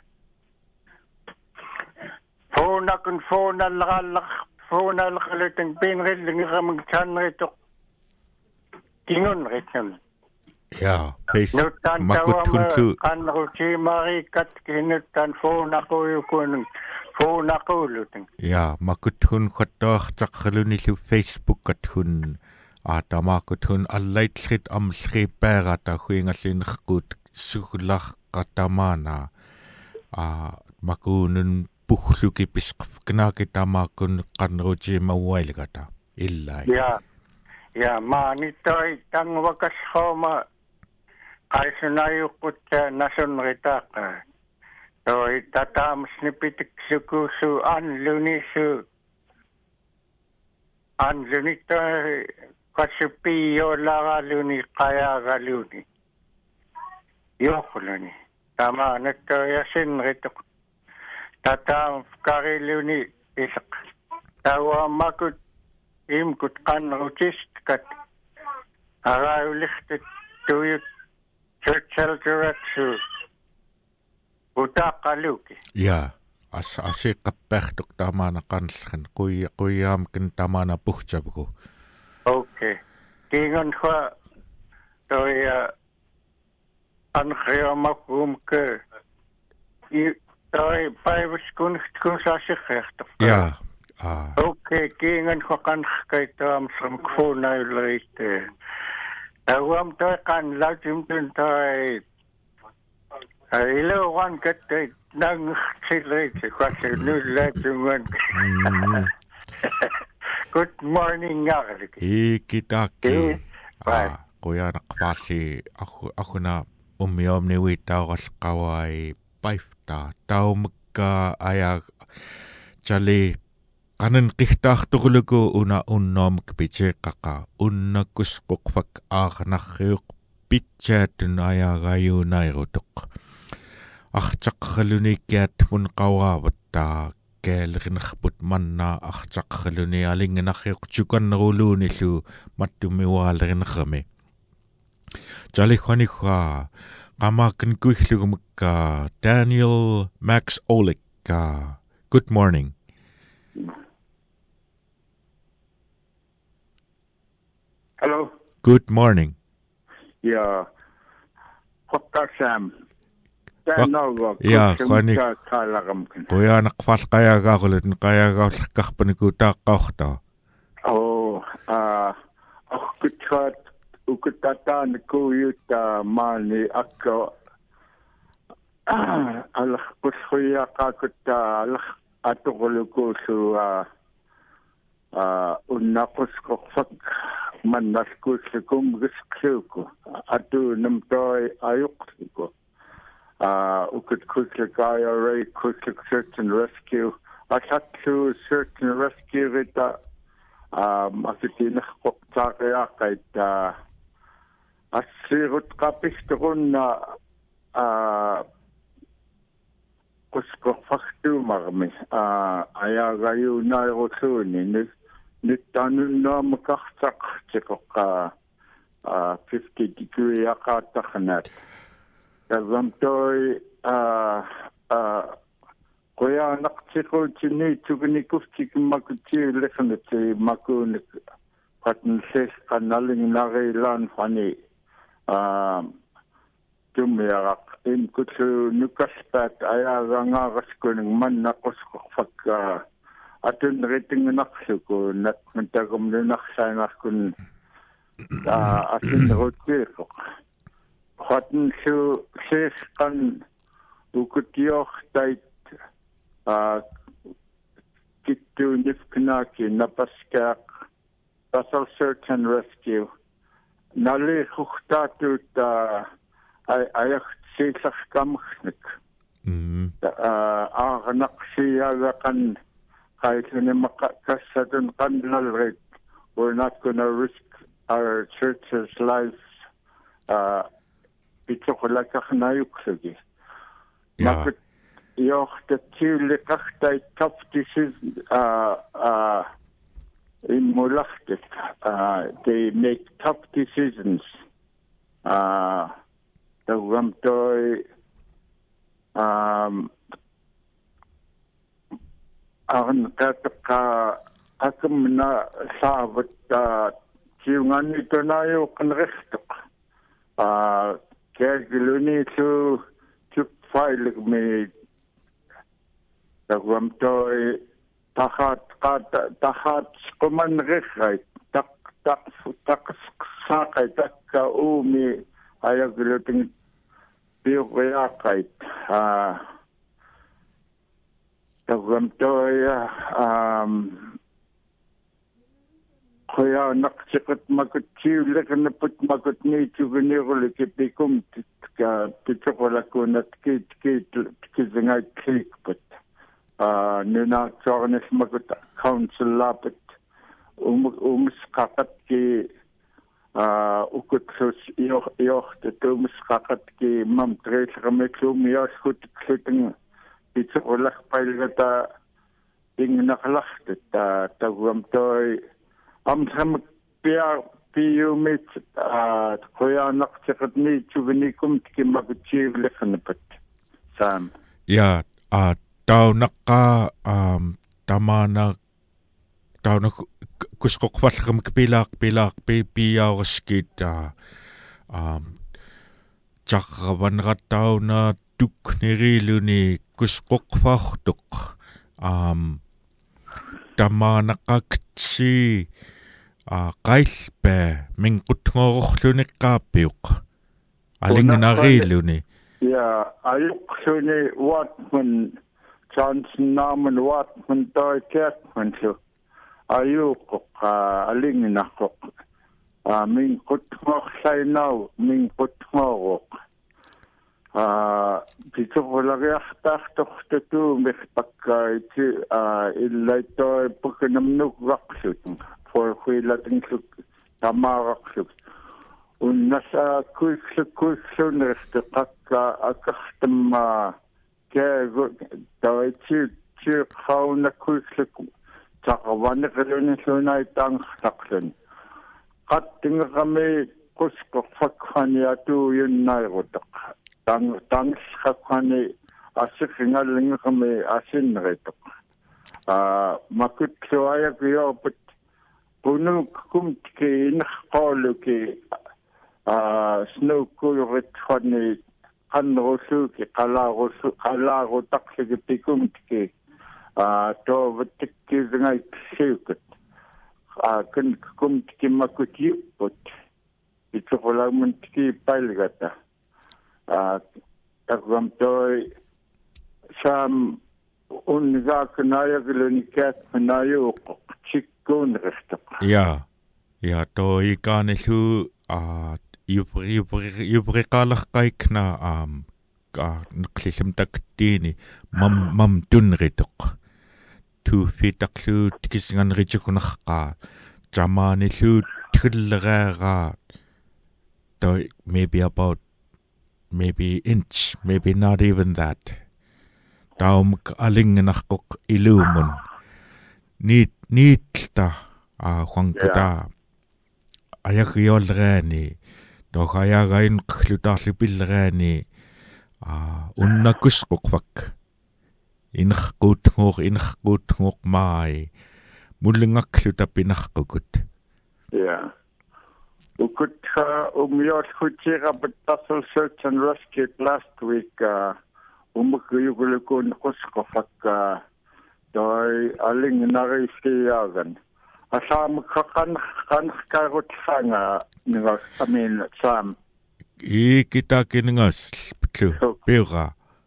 [SPEAKER 6] Fona kun fona lagalak fona lagaluting pinrilling ramang chanritok. Tingon ritnun.
[SPEAKER 2] Ja, face
[SPEAKER 6] Nutan
[SPEAKER 2] makutuntu.
[SPEAKER 6] kan ruji marikat kinutan fona kuyukun fona kuluting.
[SPEAKER 2] Ja, makutun khatar taqalunilu Facebook kathun atamakutun allaitlit amsri perata huingallinerqut suglaq qatamana a makunun puhluki pisqfknaki tamakun qanruji mawailigata illai.
[SPEAKER 6] Ya. Ya manitoy tang wakas homa kaisunayu kutsa nasun ritaka. So itatam snipitik suku su anluni su anluni to kasupi yo lagaluni kaya galuni. Yokuluni. Tama nato yasin ritok. tata kariluni isak tawa makut imkut qanrutist kat araulichtet tuyut churchill directu utaqaluki
[SPEAKER 2] ja as asi qappärtuk tamana kanslgan kui kuiam kin tamana puhtsabuku
[SPEAKER 6] okay kingan kha toya ankhriamakumke i toy paivuskun kusasikhert
[SPEAKER 2] ja ah
[SPEAKER 6] okay kingan kha kan kaitam samkhunaileite awam toy kan lajim tun toy ilo wan kete nang chilete kwase nu lajungan good morning ngariki
[SPEAKER 2] ikitaki ah kuya naqfalli aku akuna ummiom ni witaugal qawai paifta taumka aya chali qanan qihtaartuqluku una unnom kpicheqaqa unnakusquqfak aarnarriuq pitchaatun ayagayunairutuq artaqallunikiat mun qawaavatta kaalerinerput manna artaqalluni alinginarriuq tukanneruluunillu mattumiwaalerinerrami Jalihwanihwa qamakan kuihlugumukka Daniel Max Olik good morning
[SPEAKER 8] hello
[SPEAKER 2] good morning
[SPEAKER 8] yeah Hotta Sam Daniel
[SPEAKER 2] ja khani kuya naqfal qayagaaqulut qayagaullarkarpaniku taaqqaortaa
[SPEAKER 8] oh ah akkutrat ukutataan kuyuta maani akka al khushuya qakutta al atuqulukusu ah unnaqusqoqfak mannaskuusukum giskluku atu namtoy ayuqsuku ah ukut kuslakaya ray kuslak search and rescue asattu search and rescue rita um asitinah qoqtaaqiyaqaita assirut qapisturunna ah qusqorfartuumarmi ah ayagayunairusuuni nittanunnaamakartaq tiqoqqa ah fifty degree aqaattaqnaat tavamtoi ah ah qoyanaqtiqutini tugunikuftikimmakutiuleqnati makuunik qatnses qannalingnarilaan fani ah tumiaraq imkutlu nukaspat ayaagaangaaraskuning mannaqusqorfakka atunritingnaqsuku natmantagumnunarsaanarkun ah asinrutiiqoq qatnsu seesqan ukutiortait ah kittu nifknaaki napaskaaq Basal Search and Rescue nali khuxtaatut ay ayaq siillarkamxnik ah aarnaqsiyaagaqan qailunimaqqassatun qanlalrit we're not going to risk our church's lives uh pitsoqlaqarnayuqsugi makut yoqtatiuliqartai tough decisions uh uh in mulachtik uh they make tough decisions uh the ramtoy um arn qatqa akamna saavat tiungani tonayo qanrixtuq uh kagiluni to to file me the ramtoy tahat qat tahat qoman rixait tak tak tak saqai takka umi ayaglutin biqyaqait ah tagamtoy um khoya naqchiqat makutiuleqnaput makutni tugunirulkipikum ka pitsoqolakunat kit kit kizingai klikput ah nuna tornes makut council laput um umsqaqat ki ah ukutsus yo yo te umsqaqat ki mam tresrmeklum yaskut kliting pitsuqulaq pailgata ingnaqlaqta ta taguam toi amsam pia piumit a qoyanaqtiqatni chuvinikum tikimakuchiivleqnapat sam
[SPEAKER 2] ja a taunaqqa um tamana tauna kusqoqvalleqam pilaaq pilaaq pi piaorskit um taqavanratauna tukneriluni kusqoqvartuq um tamanaqaqtsi a qailpa minqutngororluniqqaappiuq alingnariiluni
[SPEAKER 8] ja ayuqluni watman chansnamen watman toikertmanlu ayuqoq alingnaqoq a minqutngorlainau minqutngoroq a pitsuqulariartaartortatu merpakkaiti a illaitoi pukanamnuqraqsut for huilatingluk tamaraqluk unnasa kuikluk kuikluneriqqa akartamma kaagu taiti tiqauna kuikluk taqavanneqlunillunai taanglaqlun qattingeqami qusqorfakkhaniatu yunnairutaq tang tangsqakhani asiqingallingeqami asinneritaq a makutluayaqiorput punuk kumtki inqoluki a snukkuritkhani qannerulluuki qalaarusu qalaarutaqligi pikumtki a toovattikkiisingaikkiukut a kun kumtki makutiupput itsuqulamuntki pailgata a takwam toi sam unnigaakanayaglunikat manayuuq chikkuuneriqtaq
[SPEAKER 2] ja ja toi kaanillu a yubri yubri yubriqalarqaikna am ka neqlillum taktiini mam mam tunrituq tuufitaqlu tikisinganritukunarqa tamaanillu tilleraaraat toi maybe about maybe inch maybe not even that taum alingnarqoq iluumun niit niitlta a huankuta ayagioleraani tohayagain qlutaarlipilleraani a unnakusqoqvak inerquutnguur inerquutnguur maai mullingakluta pinarqukut
[SPEAKER 8] ja ukut umyolkhutiqapat tassel search and rescue last week uh umukuyukulukun qusqofakka toi alingnariskiagan asam kaqan qanqarutfanga ninga amin sam
[SPEAKER 2] I kita kiningas plu pira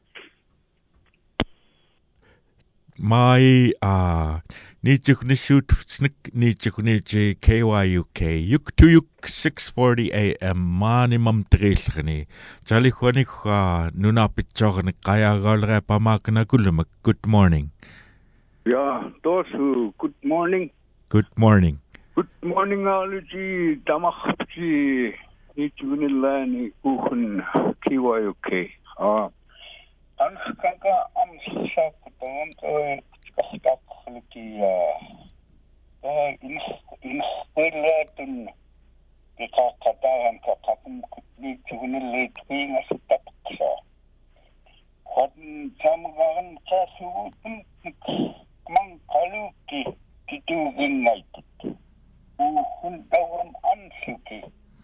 [SPEAKER 2] mai a nichukni shoot snik nichukni j K Y U K yuk to yuk six forty a m manimum trilgni tali khoni kha nuna pitchorni qaya galre pamakna kulum good morning
[SPEAKER 6] ja tosu good morning
[SPEAKER 2] good morning
[SPEAKER 6] good morning aluji tamakhchi nichunillani kukhun K Y U K ah anskaka amsak tom to khluki ah in in pelatun ikaqatan kaqakum nichunilli twinga sutapksa khotn tamgaran qasutun man qaluki kitugingait ukhun tawam ansuki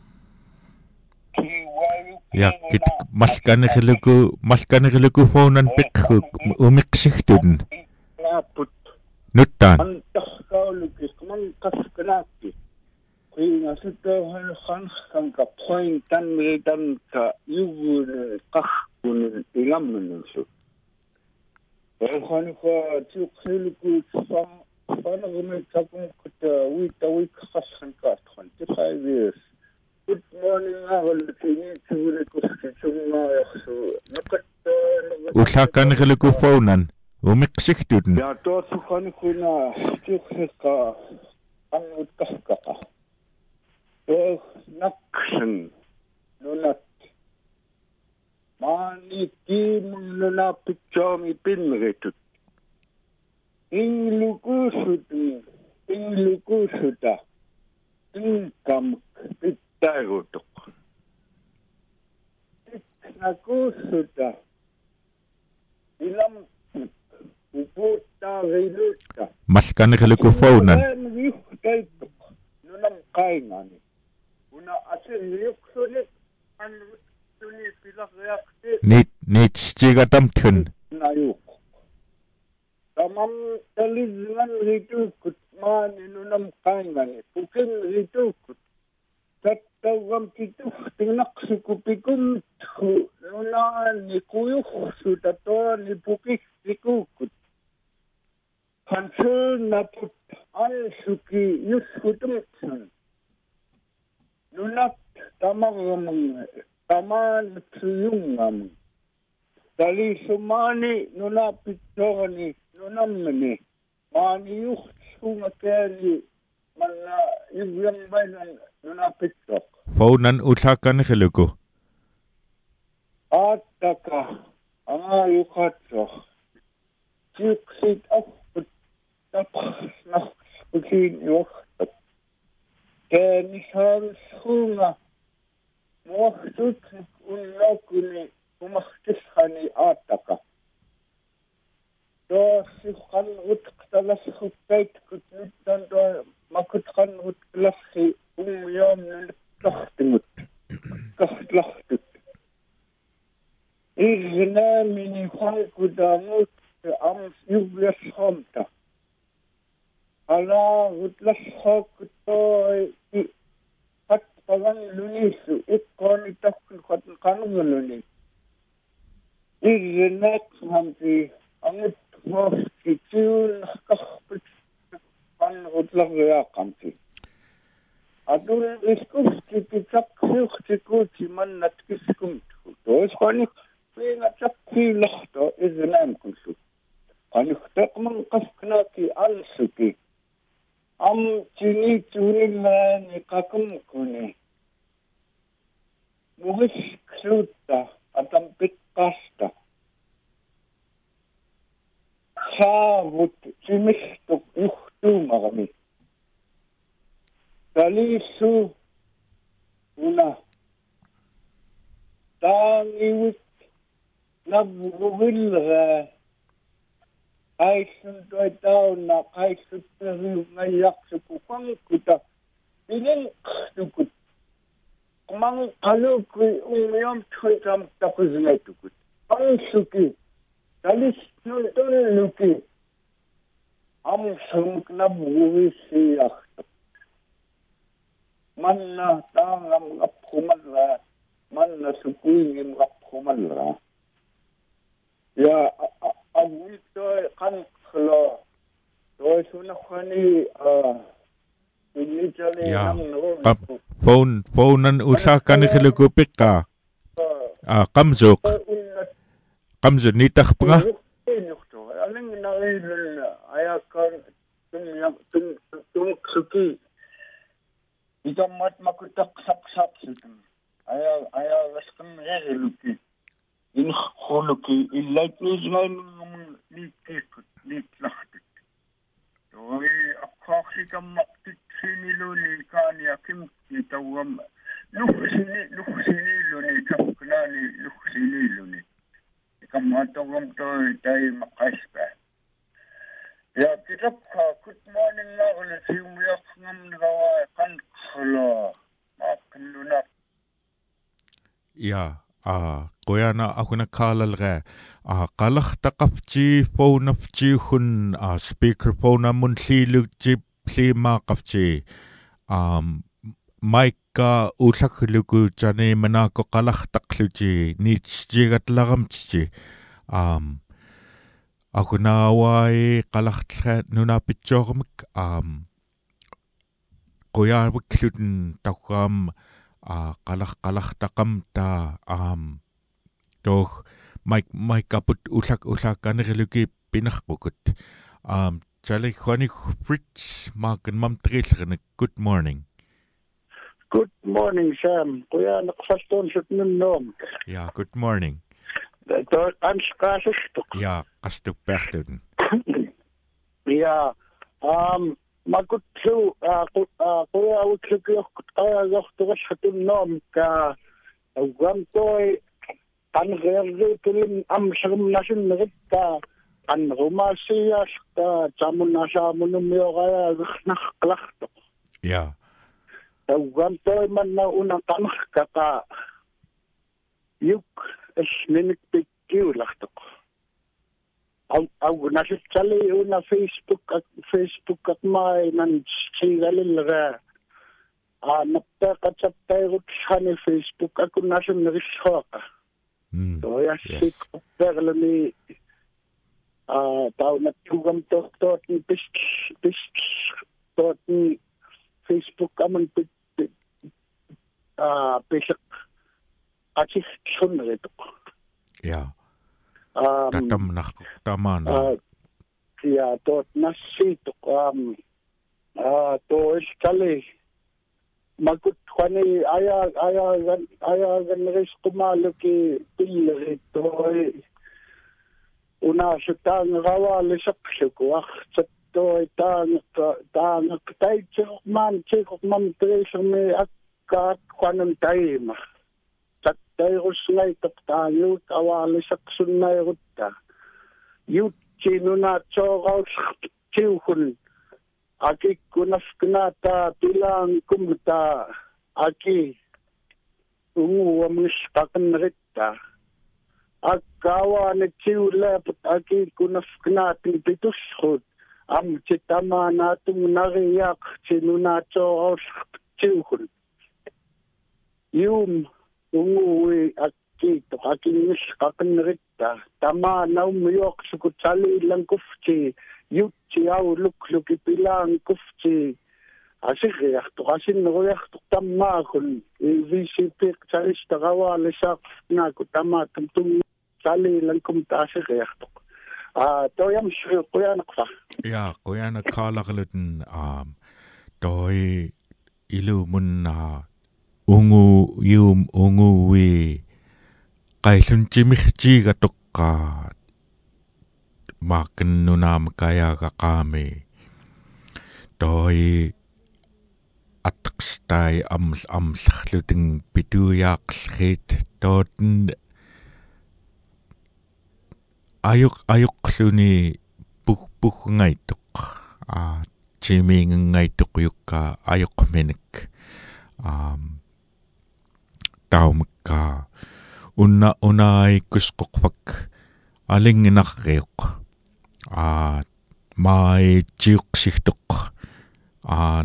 [SPEAKER 2] ja kit malkaneriluku malkaneriluku phonan pikhu umiqsigtun
[SPEAKER 6] naput
[SPEAKER 2] nuttan
[SPEAKER 6] antaqauluki man qaskanaki qinga sutahan khan kan ka point tan militan ka yugun qahkun ilammun su khani ko tuqsiluku sam fanagme takun kuta wita wik khashan ka khon five years good morning aluki tuuliku sunga yakhsu nakat
[SPEAKER 2] ullakaneriluku phonan umiqsigtun
[SPEAKER 6] ja tosu khani kuna tuqsiqa anutqaqa to naksin nunat Mani kiimung nuna pitsomi pinmeritut. Inglukusut, inglukusuta, ingkamk pittarutuk. Nakusuta, ilam uputta riluta.
[SPEAKER 2] Malkanekaliku faunan.
[SPEAKER 6] Yuhtaituk, nunam kainani. Una asin yuksulit, an suni pilakreakti.
[SPEAKER 2] Nit, nit, stigatamtun.
[SPEAKER 6] Nayuk. Tamam talizman ritukut, maani nunam kainani. Pukin ritukut. Tattawam kituh tinaksukupikum nuna ni kuyuhsu tato ni pukik sikukut. Hansul naput ansuki yuskutumtsun. Nunat tamagamang taman tsuyungam. Dali sumani nuna pitoni nunamni. Mani yuhsu ngakeli mana yugyang bainan nuna pitok.
[SPEAKER 2] Faunan usakanekaliku.
[SPEAKER 6] Ataka anga yukatso. Tyksit apput tapasnak ukin yuhtat. Käänishan suunga muohtut unnokuni umahtishani ataka. Toosihan utktalashukkaitkut nyttan tuo makutkan utklassi umyom nylahtimut. Kahtlahtut. Ignämini haikudanut ams jublias homta. Ala utlashhok toi katpagan lunisu ikkoni takkun katn kanungaluni. Ignäk hampi angut mohti tiun kahpit kan utlahreakampi. Adun iskusti pitsaksukti kuti mannat kiskumtu. Tois kani Pinga tsakki lahto iznam kunsu. Kani khtakman qafknaki ansuki. Am chini chunillani kakum kuni. Muhish ksuta atam pitkasta. Saavut chimishtuk yuhtumagami. Talisu una. Tangiwit Nabugilga Aisun toy down na kaisut peru ngayak sukupang kuta. Piling tukut. Kumang alukui umyam tuitam tapuzne tukut. Ang suki. Dalis nunton luki. Am sumuk nabugi siyak. Manna tangam ngapkumalra. Manna sukuingin ngapkumalra. Ya, awul toy kan khlo. Toy suna khani ah ini jale
[SPEAKER 2] Ya.
[SPEAKER 6] nam no.
[SPEAKER 2] Phone, phonan usakanekaliku pikka. Ah, kamzuk. Kamzuk nitah panga.
[SPEAKER 6] Aling na ilun ayakan tum yang tum tum suki. Ikamat makutak sak sak situm. Aya aya waskan reluki. In kholuki illait nizman nitikut nitlachtit. Toi akhaksi kam maktit siniluni kani akim itawam luksini luksini luni kapklani luksini luni. Kam atawam toi tay makaspa. Ya kitap ka good morning na ulit siyumiyak ngam ngawa kan kholo makluna.
[SPEAKER 2] Ya. Ah, qoyana akuna kalalga. Ah, qalakh taqafchi phone afchi khun ah speaker phone amun thilugchi plima qafchi. Um maika usakhluku chane manako qalakh taqluchi nitchigatlaqamchi. Um akuna wai qalakh nuna pitchormik um qoya wikluten taqam Ah, kalah kalah takam ta um toh Mike Mike kaput usak usakan reluki pinach bukut um chale khani Fritz makan mam trilerne. Good morning.
[SPEAKER 5] Good morning, Sam. Kuya nakaston shut nun nom.
[SPEAKER 2] Yeah, good morning.
[SPEAKER 6] Toi anskaasistuk.
[SPEAKER 2] Ja, kastu pähtyn.
[SPEAKER 6] Ja, um, makutsu, kuya utsukiohkut ajajohtuvassatun noomka, ugan toi, kanreerriipilin amsagum nasin neritta, kan rumasiasta, samunasaamunumioqaya riknaqlaqtuq.
[SPEAKER 2] Ja.
[SPEAKER 6] Ugan toi manna una kanqkaka, juk esminik pikkiulaqtuq. Au au nasitsali una Facebook at Facebook at mai nan sigalilra. Ah nappeqatsappeerut hani Facebook aku nasun rishoqa.
[SPEAKER 2] Mm.
[SPEAKER 6] So ja sik perlemi ah tau natugam tot tot bis bis tot Facebook aman pit ah bisik atich sunretuk.
[SPEAKER 2] Ja.
[SPEAKER 6] Um,
[SPEAKER 2] Tatam nak taman.
[SPEAKER 6] Uh, ja, tot nasituk um uh to iskali makut khani aya aya gan aya gan riskumaluki pilleri to una sutang rawal saksuku ach to tang tang taitsu man chik man tresme akka khanan taima tairus ngai taptayu awali saksunai rutta yu chinuna chogaus chiuhun aki kunafknata tilang kumta aki ungu amus kakan ritta akawa ne chiulep aki kunafknati bitushut am chitama natung nariyak chinuna chogaus chiuhun yum ungu aki to aki nis kakan ritta tama naumiyok sukutsali lang kufchi yuchi au luk luki pilang kufchi asik to asin royak to tama kun V C P charista gawa lesak na ko tama tum sali lang kum ta asik to ah to yam shri kuya nakfa
[SPEAKER 2] Ja, kuya nakkalaqluten um toi ilu mun na ungu yum ungu wi qailun chimihchiga tokka makin nunam kaya kakami toi atqstai ams amslluting pituyaqlrit toten ayuk ayuqluni puh puh ngaituk a chiming ngaituk yukka ayuqminik um taumka unna unai kusqoqpak alinginaqriuq a mai chiuqsihtuq a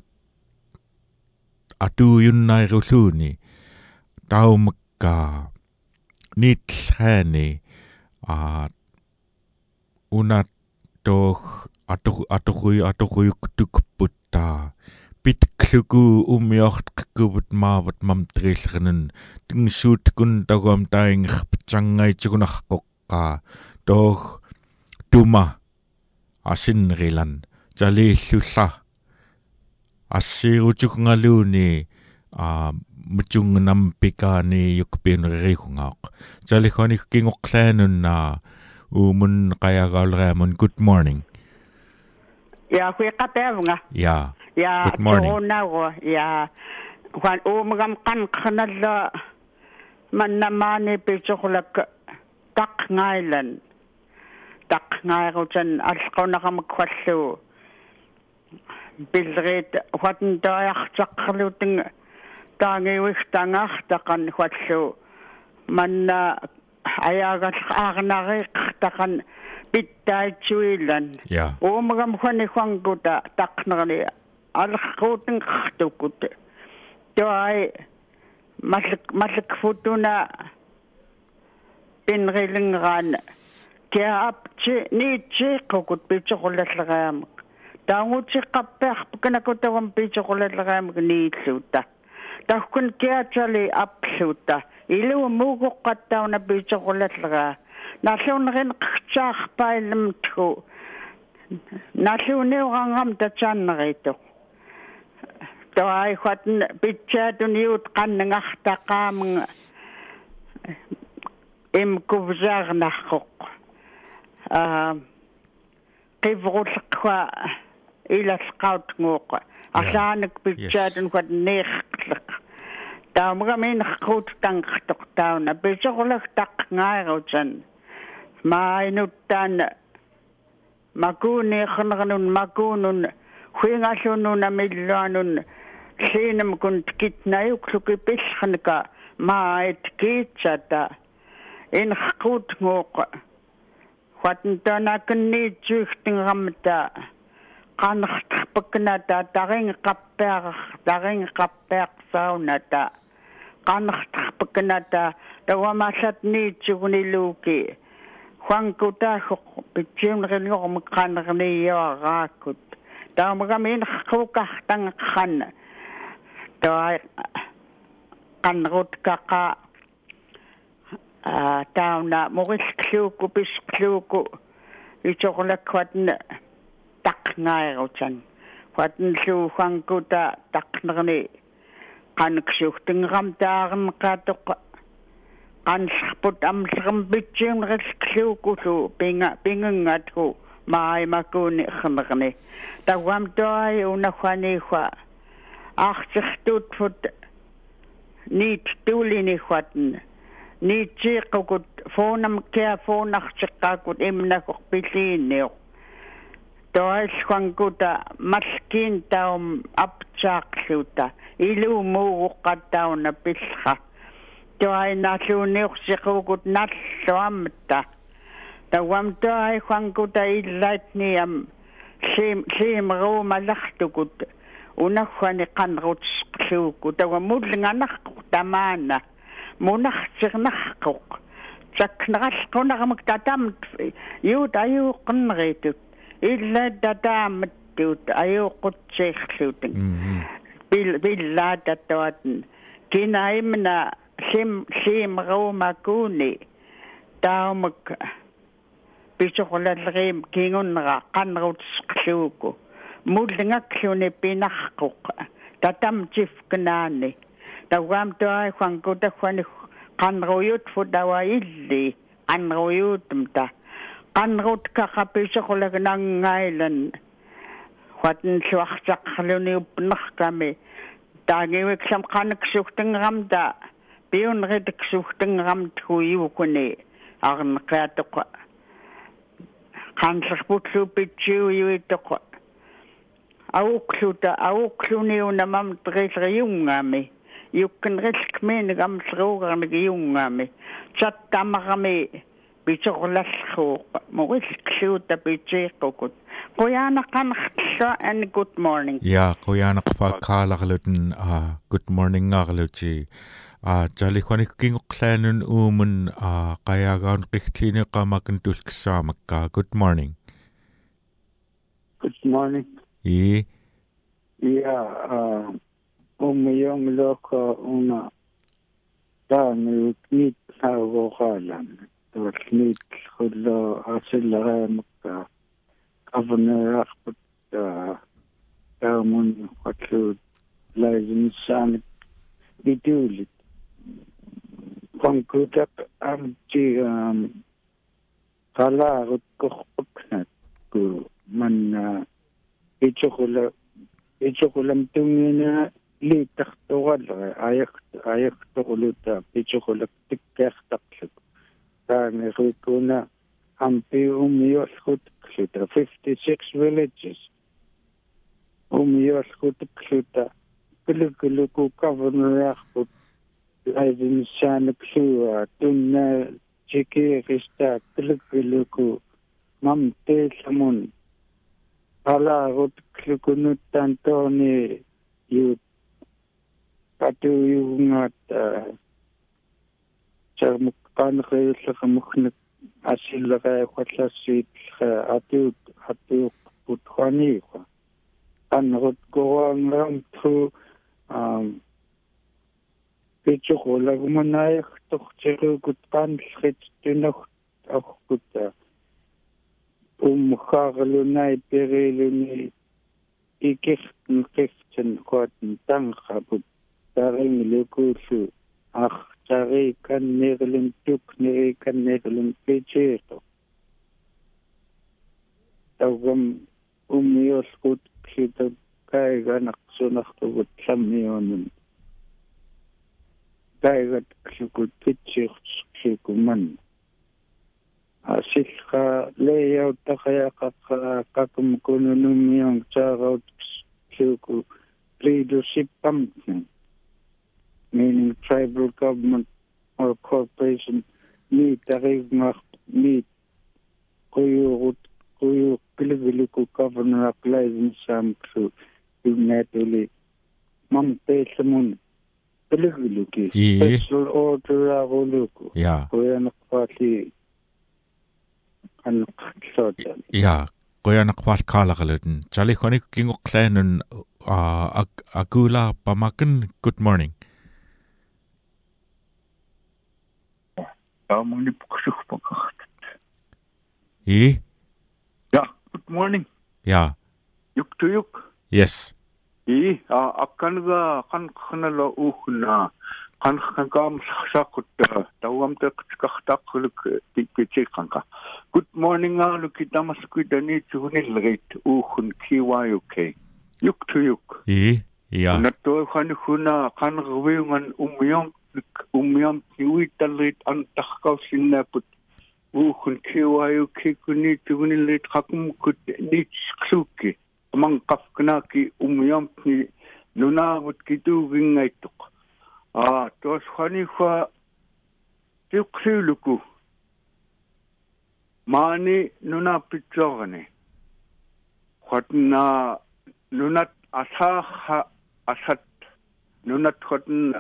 [SPEAKER 2] atuyunnairulluni taumka nitlhani a una toh atu atu atu tukputta pitkluku umiortkubut mavat mamtrillrnen tingsuut kun tagam taing pchangai chukunarqoqqa toh tuma asinrilan jalillulla assirutukungaluni a mutungnam pikani yukpinrihungaaq jalihoni kingoqlaanunna umun qayagalraamun good morning.
[SPEAKER 9] Ja, kui qapeavnga.
[SPEAKER 2] Ja.
[SPEAKER 9] Ja,
[SPEAKER 2] good morning.
[SPEAKER 9] Tonago, ja. Kwan umgam kanqnalla mannamani pichuqlak taqngailan. Taqngairutan alqonaqam kwallu. Bilrit watan taaqtaqluting taangiwistangартaqan kwallu. Manna ayagal aarnariq taqan pittaitsuilan.
[SPEAKER 2] Ja.
[SPEAKER 9] Umgam khani khwanguta taqnerli alquten qtukut. Toi masik masik futuna pinrilingran keapchi nichi qukut pichuqullalleram. Taunguchi qappeq kanakutawam pichuqullalleram niitluta. Tahkun keachali apluta. Ilu muguqqattauna pichuqullalleram. Nallunrin qchaarpaillemthu nalluniurangam tatsannerito toai khatn pitchatun yut qanngartaqaamng im kuvjarnaqoq а qivrullqwa ilalqautnguq арлааник питсаатун кат неэрлеқ таамага мен хқут тангхтоқ таана писорлак тақнгаерутан маинуттаан макуни хнернун макунун хуингаллунуна миллуанун синем кун китнаюклуки пиллхнка маит китсата ин хқутнguq хатнтанакни чухтингамта qanartarpaknata taringeqappeaq taringeqappeaqsaunata qanartarpaknata tawamalatniitsuguniluuki huanqutaahuq pitsiunrilormu qanerniyoaraakut taamagamin qquuqartangeqqan taai qanrutkaqa a tauna morilluuku pisqluuku itorlakwatna taqnaarutan watnlu huanquta taqnerni qanqsuhtingeram taarneqaatoq qanserput amleram pitsiunrilluukullu pinga pingangathu maaimakuni xnerni tawam toai unahwaniwa arsertuutfut niit tuulini hwatn niitsiiqukut foonam kia foonartiqqaakut imnakoq piliinniuq tois huanquta malkin taum apchaaqluta ilumuuqqattauna pillqa toai nalluuniursiqukut nalluamta tawam toai huanquta illaitniam sim simruumalartukut unahwani qanrutsqluuku tawa mulnganarquq tamaana munartirnarquq takneralqunarmak tatamt yuut ayuuqnritut illa tataammattut ayuuqutseerluuten bil billaatatoatn kinaimna sim simruumakuni taumak pisoqlallerim kingunra qanrutsqluuku mulngakkluni pinarquq tatamtifknaani tawam toai huanquta huani qanruyutfu tawa illi qanruyutumta qanrut kaqapisoqulagnangailan huatn suartaqluni upnerkami taagiwiksam qanaksuhtingeramta piunritiksuhtingeram tuyukuni arneqaatoq qanserputlu pitsiuyuitoq auqluta auqluniunamam trilriungami yukkenrilkmiinigamsruugarnigiungami chattamaqami pisorlalluuq morilluuta pitsiiqqukut quyaanaqanertallua and good morning
[SPEAKER 2] ja quyaanaqfaakaalarluten a good morning ngaarluti a talikhwanikkingoqlaanun uumun a qayaagaun qigtliiniqamakan tulkissaamakka good morning
[SPEAKER 6] good morning
[SPEAKER 2] i
[SPEAKER 6] ja umyong loko una taanu knit haawoqaalan tuallniit khullo asilleraamakka avnerarput taamun qatluut laisinissaanik bituulit qanqutaq amti qalaarut korpaknat ku manna ichoqula ichoqulam tungina liittartuqallera ayaq ayaqtoquluta pichoqulak tikkeertaqluk taanerikkuna ampi umiollutkluta fifty-six villages umiollutkluta pilukuluku governorarput laisinissaanikluua tunna chikiirista pilukuluku mamteellamun alaarutlukunuttaan tooni yuut patuyungat sarmuk qanqeulleqamuknak asilleqaaqallassiit atuut atuuq putqaniiqa qanrut korangaamtru um pitsuqulagumanaajartortiruukut qaanllrit tunagt aqutta umharlunai periluni ikirtn qiftan quatn tanqaput taringlukullu sari kan nerlin tuk neri kan nerlin pecheto tawgam umios kut kita kai ganak sunakh tu tlamionun kai gat kut pitchich kikuman asilka leyaw takaya kakum kununum yang charaut kiku leadership company, meaning tribal government or corporation, meet the meet kuyu kuyu piliviliku governor applies in some to unitedly mamte samun piliviliku special order avuluku
[SPEAKER 2] yeah
[SPEAKER 6] kuya nakpati an ksotan
[SPEAKER 2] yeah kuya nakpat kalakalutin chali khoni kingoklainun Uh, Agula Pamakan, good morning. E?
[SPEAKER 8] Yeah, good morning.
[SPEAKER 2] Yeah.
[SPEAKER 8] Yuk to yuk.
[SPEAKER 2] Yes.
[SPEAKER 8] E, akanga kan kanala uhna kan kangam sakut tawam te kaktak luk tikpichikanka. Good morning, ah, lukita maskuidani chunil rate uhun kiwayuk. Yuk to yuk.
[SPEAKER 2] E, yeah.
[SPEAKER 8] Nato kan huna kan gawingan umyam umyam tiwitalit ang takaw sinaput uhun kiwayo kikuni tiwinilit kakum kut nits kluki amang kafkanaki umyam ni nunawut kituging ngaitok. Ah, tos hani fa tiukriluku mani nunapitsogane. Khatna nunat asah asat nunat khotn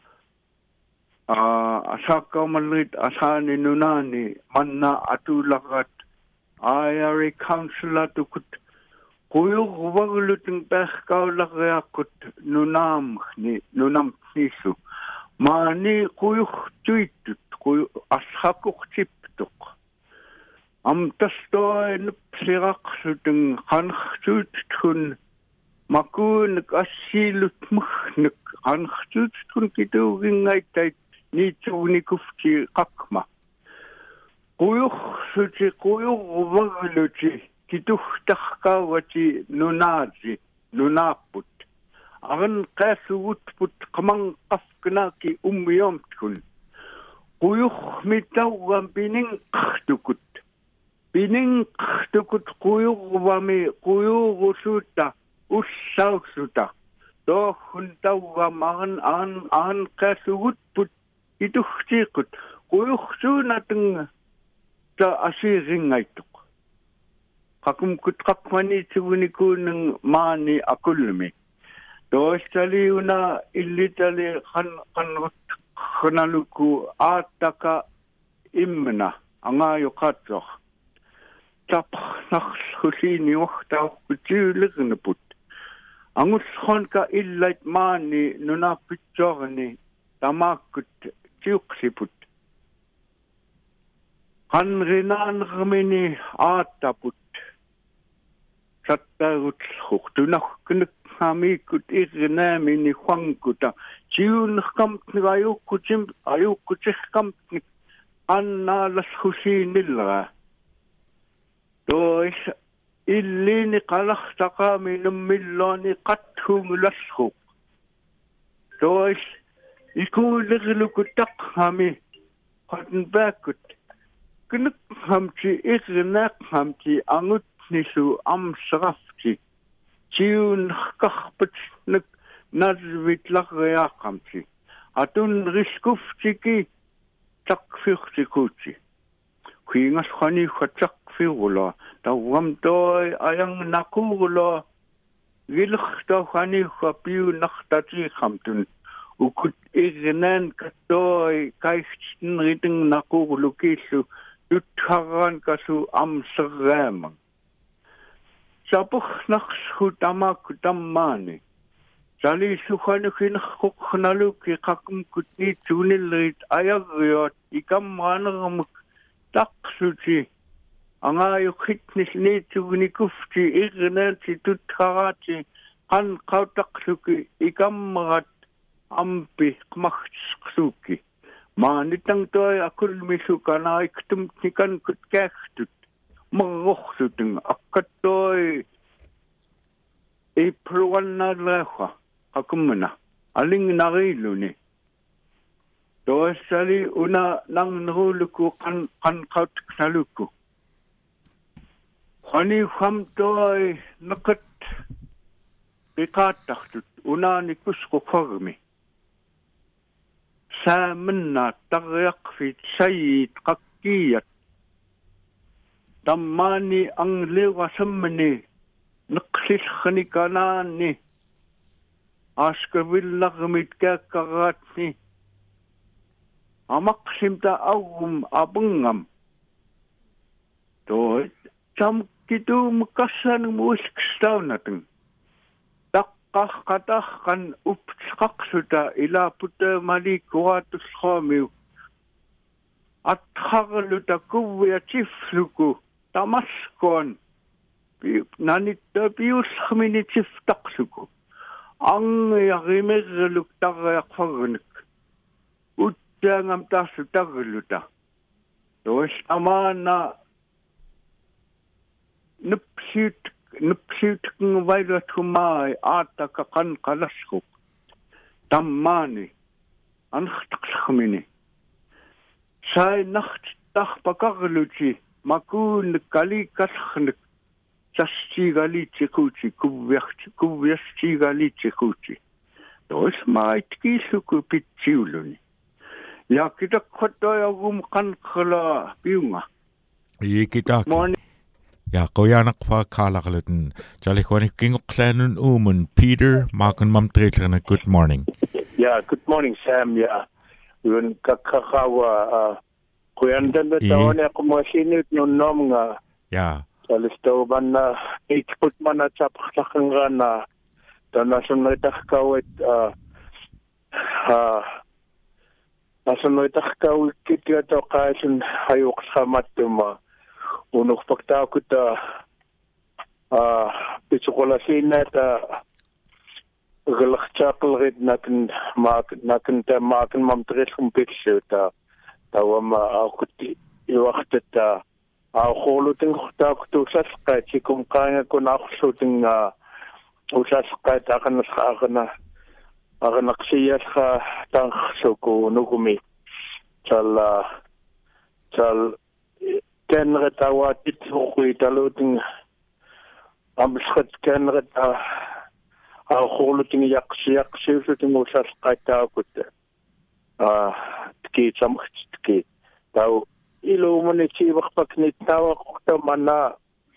[SPEAKER 8] ah asaka malit asani nunani manna atulagat ayari councilor tukut kuyu wagluting pehkaw lagakut nunam ni nunam nisu mani kuyu tuitut kuyu ashakuk tiptuk am tastoy nupsirak suting khanchtut kun makun kasilut mkhnik khanchtut kun kituging ngaitait ni chuni kufti kakma kuyu suti kuyu wagluti kituhtakka wati nunaji nunaput agan qasut put qamang qafknaki ummiyom tkun kuyu mitawam bining qtukut bining qtukut kuyu wami kuyu gusuta ussausuta do huntawam agan an an qasut put kituhtikut kuyu sunatng ta asiringaituk kakum kut kakmani tsuuniku ng mani akulmi. Doostali una illitali kan kan kanaluku ataka imna angayo katso. Tap nakhusini wakta kutsilighnaput. Angus khonka illait mani nuna pitjorni tamakut tsiuksiput. Kan rinan gmini ataput. Sattagut khuktunakh knik hami kut irnami ni khwangkuta chiun kamt ngayu kuchim ayu kuchih kamt anna las khusinilla dois illini qalakh taqami nummilloni qathum laskhuk dois ikuliglukutaq hami qatn bakut knik hamchi irnak hamchi angut nisu am srafti chiun khkhpet nek nazvit lagya qamti atun riskuftiki takfirtikuti khingas khani khatakfirula tawam toy ayang nakulo gilkhta khani khapiu nakhtati khamtun ukut ignan katoy kaistin riting nakulo kisu tutharan kasu am sram Sapuk nakshu tamak tammani. Sali sukhani khin khuknalu ki kakum kutni chunilit ayagyot ikam manam taksuti. Angayo khitnis ni chuni kufti ignanti tutharati kan kautaksuki ikam rat ampi kmakhsuki. maanitang toi akul misukana iktum tikan kutkahtut marroxsuteng akkatoi April one leha akumna aling nariluni toasali una nang nruluku kan kan kaut knaluku ani khamtoi nakat biqatahtut una nikusku farmi سامنا تغيق في سيد قكية دماني أنغلي وسمني نقشش خنكاناني أشكبل لغمت كاكغاتني أمقسم تا أغم أبنغم تو جام كدو مكسان موسكستاونتن Kah katakan upskak sudah ila puta mali kuatus kamiu. At hagaluta kuya chief luku tamaskon. Nanit tabius khamini chief taksuku. Ang yagimegluk tagayak fagnik. Utangam tasu tagaluta. Dois amana nupsit nupsit kung vailat humay ata kakan kalaskuk tammani ankhtaksakmini sai nacht tah pakagluchi makun kali kaskhnik chasti gali chikuchi kuvyach kuvyasti gali chikuchi dos mai tkisuku pitsiuluni ya kita khotoy agum kan khala piunga
[SPEAKER 2] yikitak Ja, kojanak va kalagluten. Jali kwani kingoklanun umun Peter maken mam tretlerne. Good morning.
[SPEAKER 10] Yeah, good morning Sam. Yeah. Yun kakakawa kuyandan da tawon ako masinit no nom nga.
[SPEAKER 2] Yeah.
[SPEAKER 10] Jali sto ban na ikput man at sapaksakan nga na tanasun na itakawit uh uh nasun na itakawit kitya to kasun hayok sa matuma. Unuk fakta ko ta ah pitsukolasina ta galakchakal red nakin mak nakin ta makin mamtres kumpitsu ta tawama akuti iwakta ta a kholutin khta ko saska chikum kaya ko nakhsutin nga usaska ta kana khagna agna ksiya kha tang soko nugumi chal chal ken retawa titsuqui taluting amshat ken reta a kholuting yaqsiaq sifluting usas qaitaakut a tki samxtki taw ilo mani chi waqpakni tawa qta mana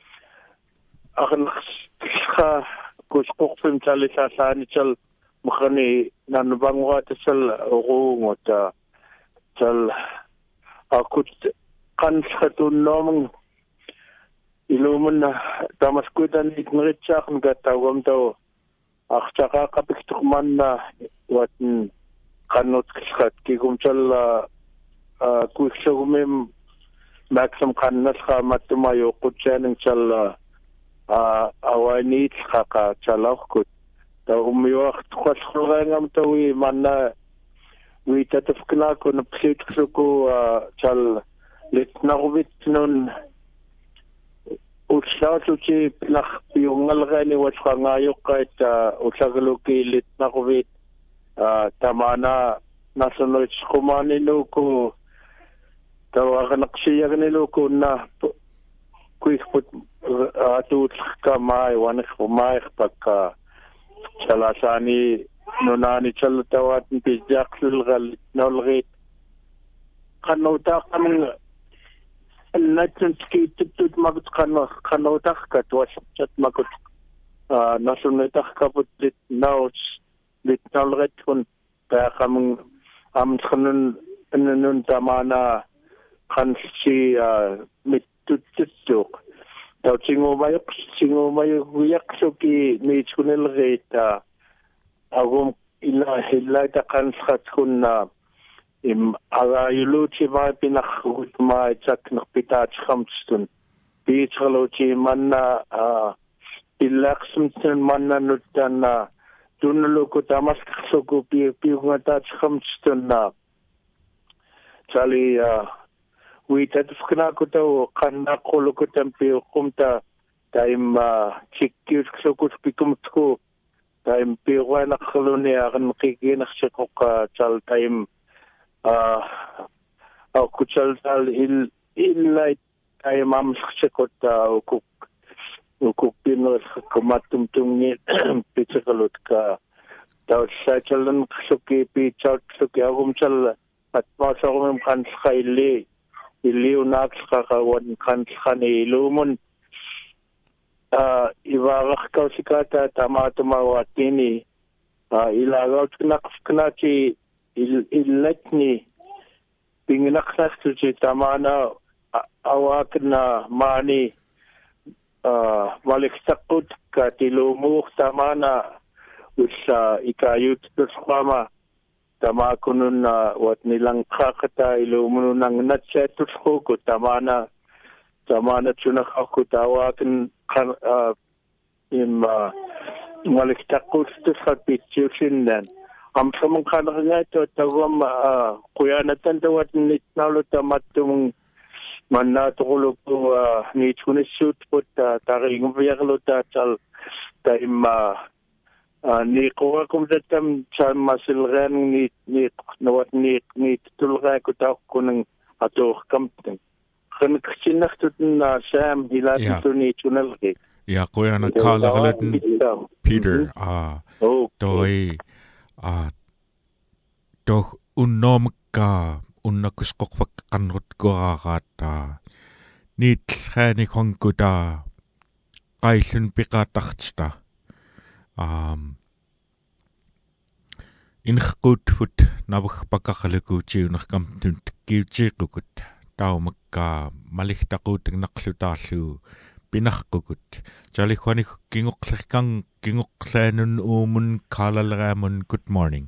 [SPEAKER 10] agnx kha kusqoqfim talisasani chal mkhani nanbangwa tsal ruungota chal akut kan khatun nomong ilumun tamaskutan iknritsaaqn gatawam taw aqchaqa qapiktuqman na watn qannut khat kigumchal kuiksugumim maxim qannas khamatuma yoqutchaning chal awani tsaqa chalaqkut taw umyuaq tqasqurangam tawi manna wi tatfkna kun psitsuku chal litnarvit nun utsautuchi plakh piungalgani wasqangayoqat utsagluki litnarvit tamana nasonoch kumaninu tawagnaqsiyagnilu kunna kuisput atut kamay wanik kumay pakka chalasani nunani chaltawat pijaqsul gal nolgit qanota qamng natski tutut magut qano qanota katwas chat magut nasuneta kaput lit naus lit nolgit kun ta qamng am khunun nun tamana khansi mit tuttuk taw tingo mayok tingo mayok yaksuki mi chunel reta agum ila hilla ta kan khat kunna im aga yuluchi ma pinakut ma chak nakpita khamstun bi chalochi manna ilaksumtun manna nutana tunlo ko tamas khsoku pi pi ngata khamstun na Charlie uh we tatfkna ko to kanna ko ko tempi kumta time uh chikki so ko pikum tko time piwa na khlone agan kikin khshko ka chal time uh au kuchal tal il il light time am khshko ta ko ko pino kumatum tumni pitsakalot ka ta sachalan khshki pi chat khshki agum chal at pasagum kan khaili iliw nakakawan kan khani lumun uh iwarak kausikata tamatuma watini uh ilagaw nakfknachi il illatni pingnaksastuchi tamana awakna mani uh maliktakut katilumu tamana usa ikayut tusqama tama kunun na wat nilang kakata ilumuno ng natsetus ko ko tama na tama na tunak ako tawakin kan im maliktakot to sa picturesin dan am samang kanang nga ito tawam kuya natandawat nit nalo tamatung manatukulo po ni tunisut po taring viyaklo tatal taim Uh, ni ko ko datam sa masilgan ni ni nawat ni ni tulga ko ta ko ng ato kamten kan ksinaktot na sam hilat to ni tunal ke
[SPEAKER 2] ya ko yana kala galat Peter ah toy ah to unnom ka unnakuskok fak kanrut ko akata ni tkhani khongkuda kaisun pikatachtsta Um, inkhut fut nabuk pakakhalikuchi unakkam kiuchiqukut taumakka malihtaqut naqlutaallu pinaqqukut chalikhwani kingoqlerkang kingoqlaanun uumun kaalalraamun. Good morning.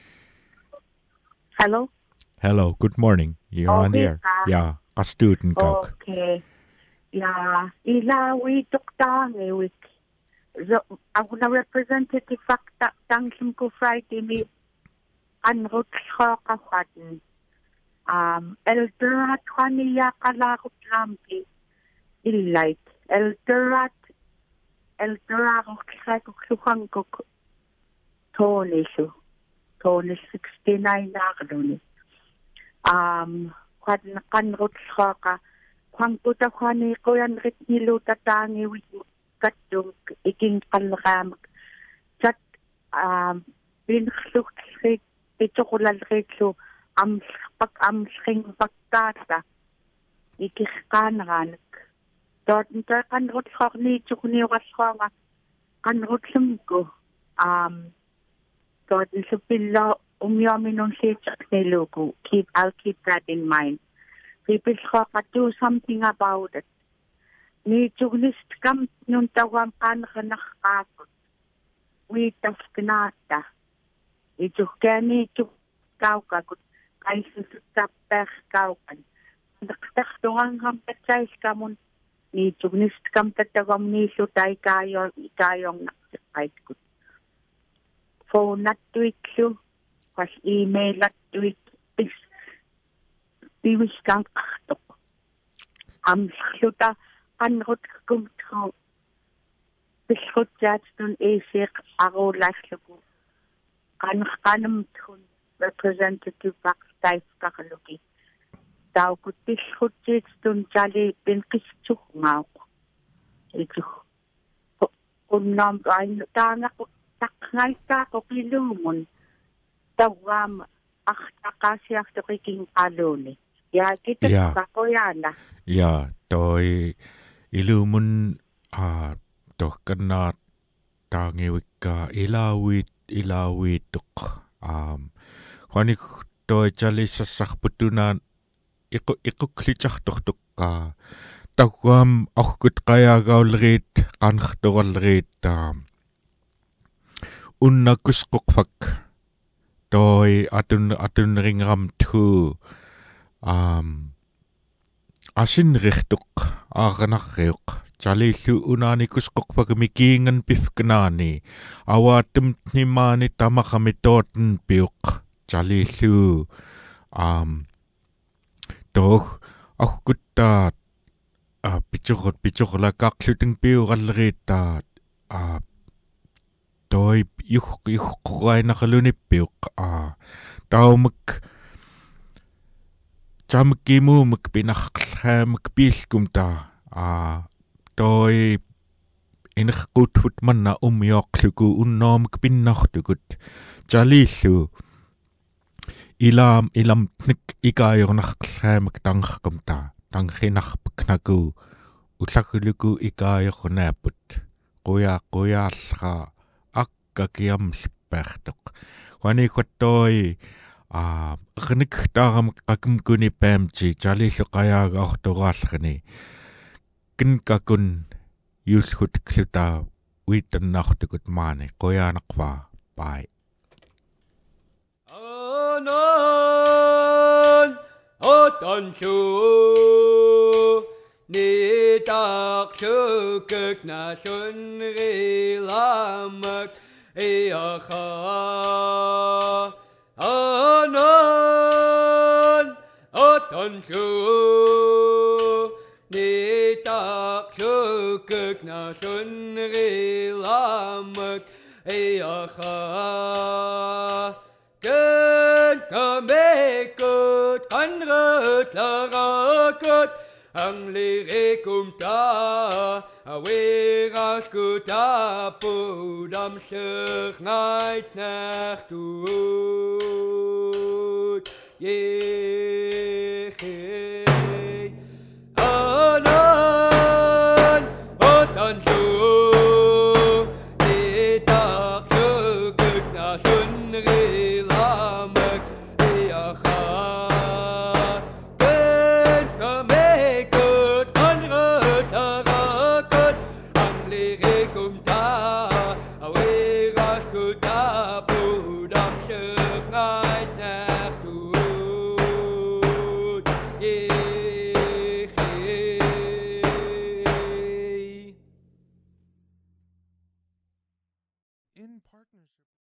[SPEAKER 11] Hello.
[SPEAKER 2] Hello, good morning. You're
[SPEAKER 11] oh,
[SPEAKER 2] on the air. Yeah, a student kak.
[SPEAKER 11] Okay. Yeah, ila we tukta ngewik. So, ako na representative fakta tangsim ko Friday mi anrot ka kafatin. Um, elderat kaniya kalakot lampi illight. Elderat elderat ko kaya ko kluhang ko tonisyo. Tonis sixty-nine na kadoni. Um, kwad na kanrot ka kwang puta kwani ko yan rit niluta tangi wik katong iking kalram chat um bin khlukt khik itokulal khiklo am pak am sching paktata ikikkanran dort nta kan rot khorni chukni waskhama kan rotlum ko um dort isupilla umyaminong sechakne logo. Keep I'll keep that in mind. People do something about it. Ni chugist kam nun tawam kan khanakakot. We tafknata. Itu kani tu kau kakut kai susap per kau kan. Naktak doang ham pecai kamun ni chugist kam tatawam ni sutai kayo ikayong naksikait kut. Phone nat tweet lu was email at tweet is biwis kang kaktok. Am sluta anrot kumtro bischot jatstun esik aro lashluku kan kanam tun representative backstage kakaluki daw kut bischot jatstun jali bin kischuk ngau itu unnam ay tanga ko takngai ka ko pilumun tawam aktakasi after kiking alone ya kita
[SPEAKER 2] yeah.
[SPEAKER 11] kakoyana
[SPEAKER 2] ya toy ilumun a toh kana tangewika ilawit ilawit tok um khani toy chali sasakh putunan iko iko klichak tok tok ka tawam akhkut qaya gaulrit qankhtoralrit um unnakusqoqfak toy atun atun ringram thu um asin rihtuk aaganarriuq chalillu unaanikusqoqpak mikiingan pifknaani awaatum tnimaani tamarami tooten piuq chalillu um toch akkutta a pichurut pichurla kaqluting piuralleriittaat a toi yuh yuhqainaqalunippiuq a taumuk chamkimuumuk pinaqlhaamak piilkum ta a toi inqutfut manna umyoqluku unnoomuk pinnartukut chalillu ilam ilam tnik ikaajornarqlhaamak tanqaqum ta tanghinarpaknaku ullaguluku ikaajornaaput quya quyaalra akkakiamlippaartoq wani khattoi a qnik taaram qakumkuni paamchi chalillu qayaaga ortoraallrani kinkakun yulhut kluta uitannartukut maani quyaanaqwa pai
[SPEAKER 1] anon otanchu ni taksukuk na sunrilamak iakha anon otanchu ni taksukuk na sunrilamak iakha Ken kamekut kanrut larakut ang lirikum ta awiras kuta pudam sich night nacht tut ye anan otan su itak sukuk na sunri
[SPEAKER 2] in partnership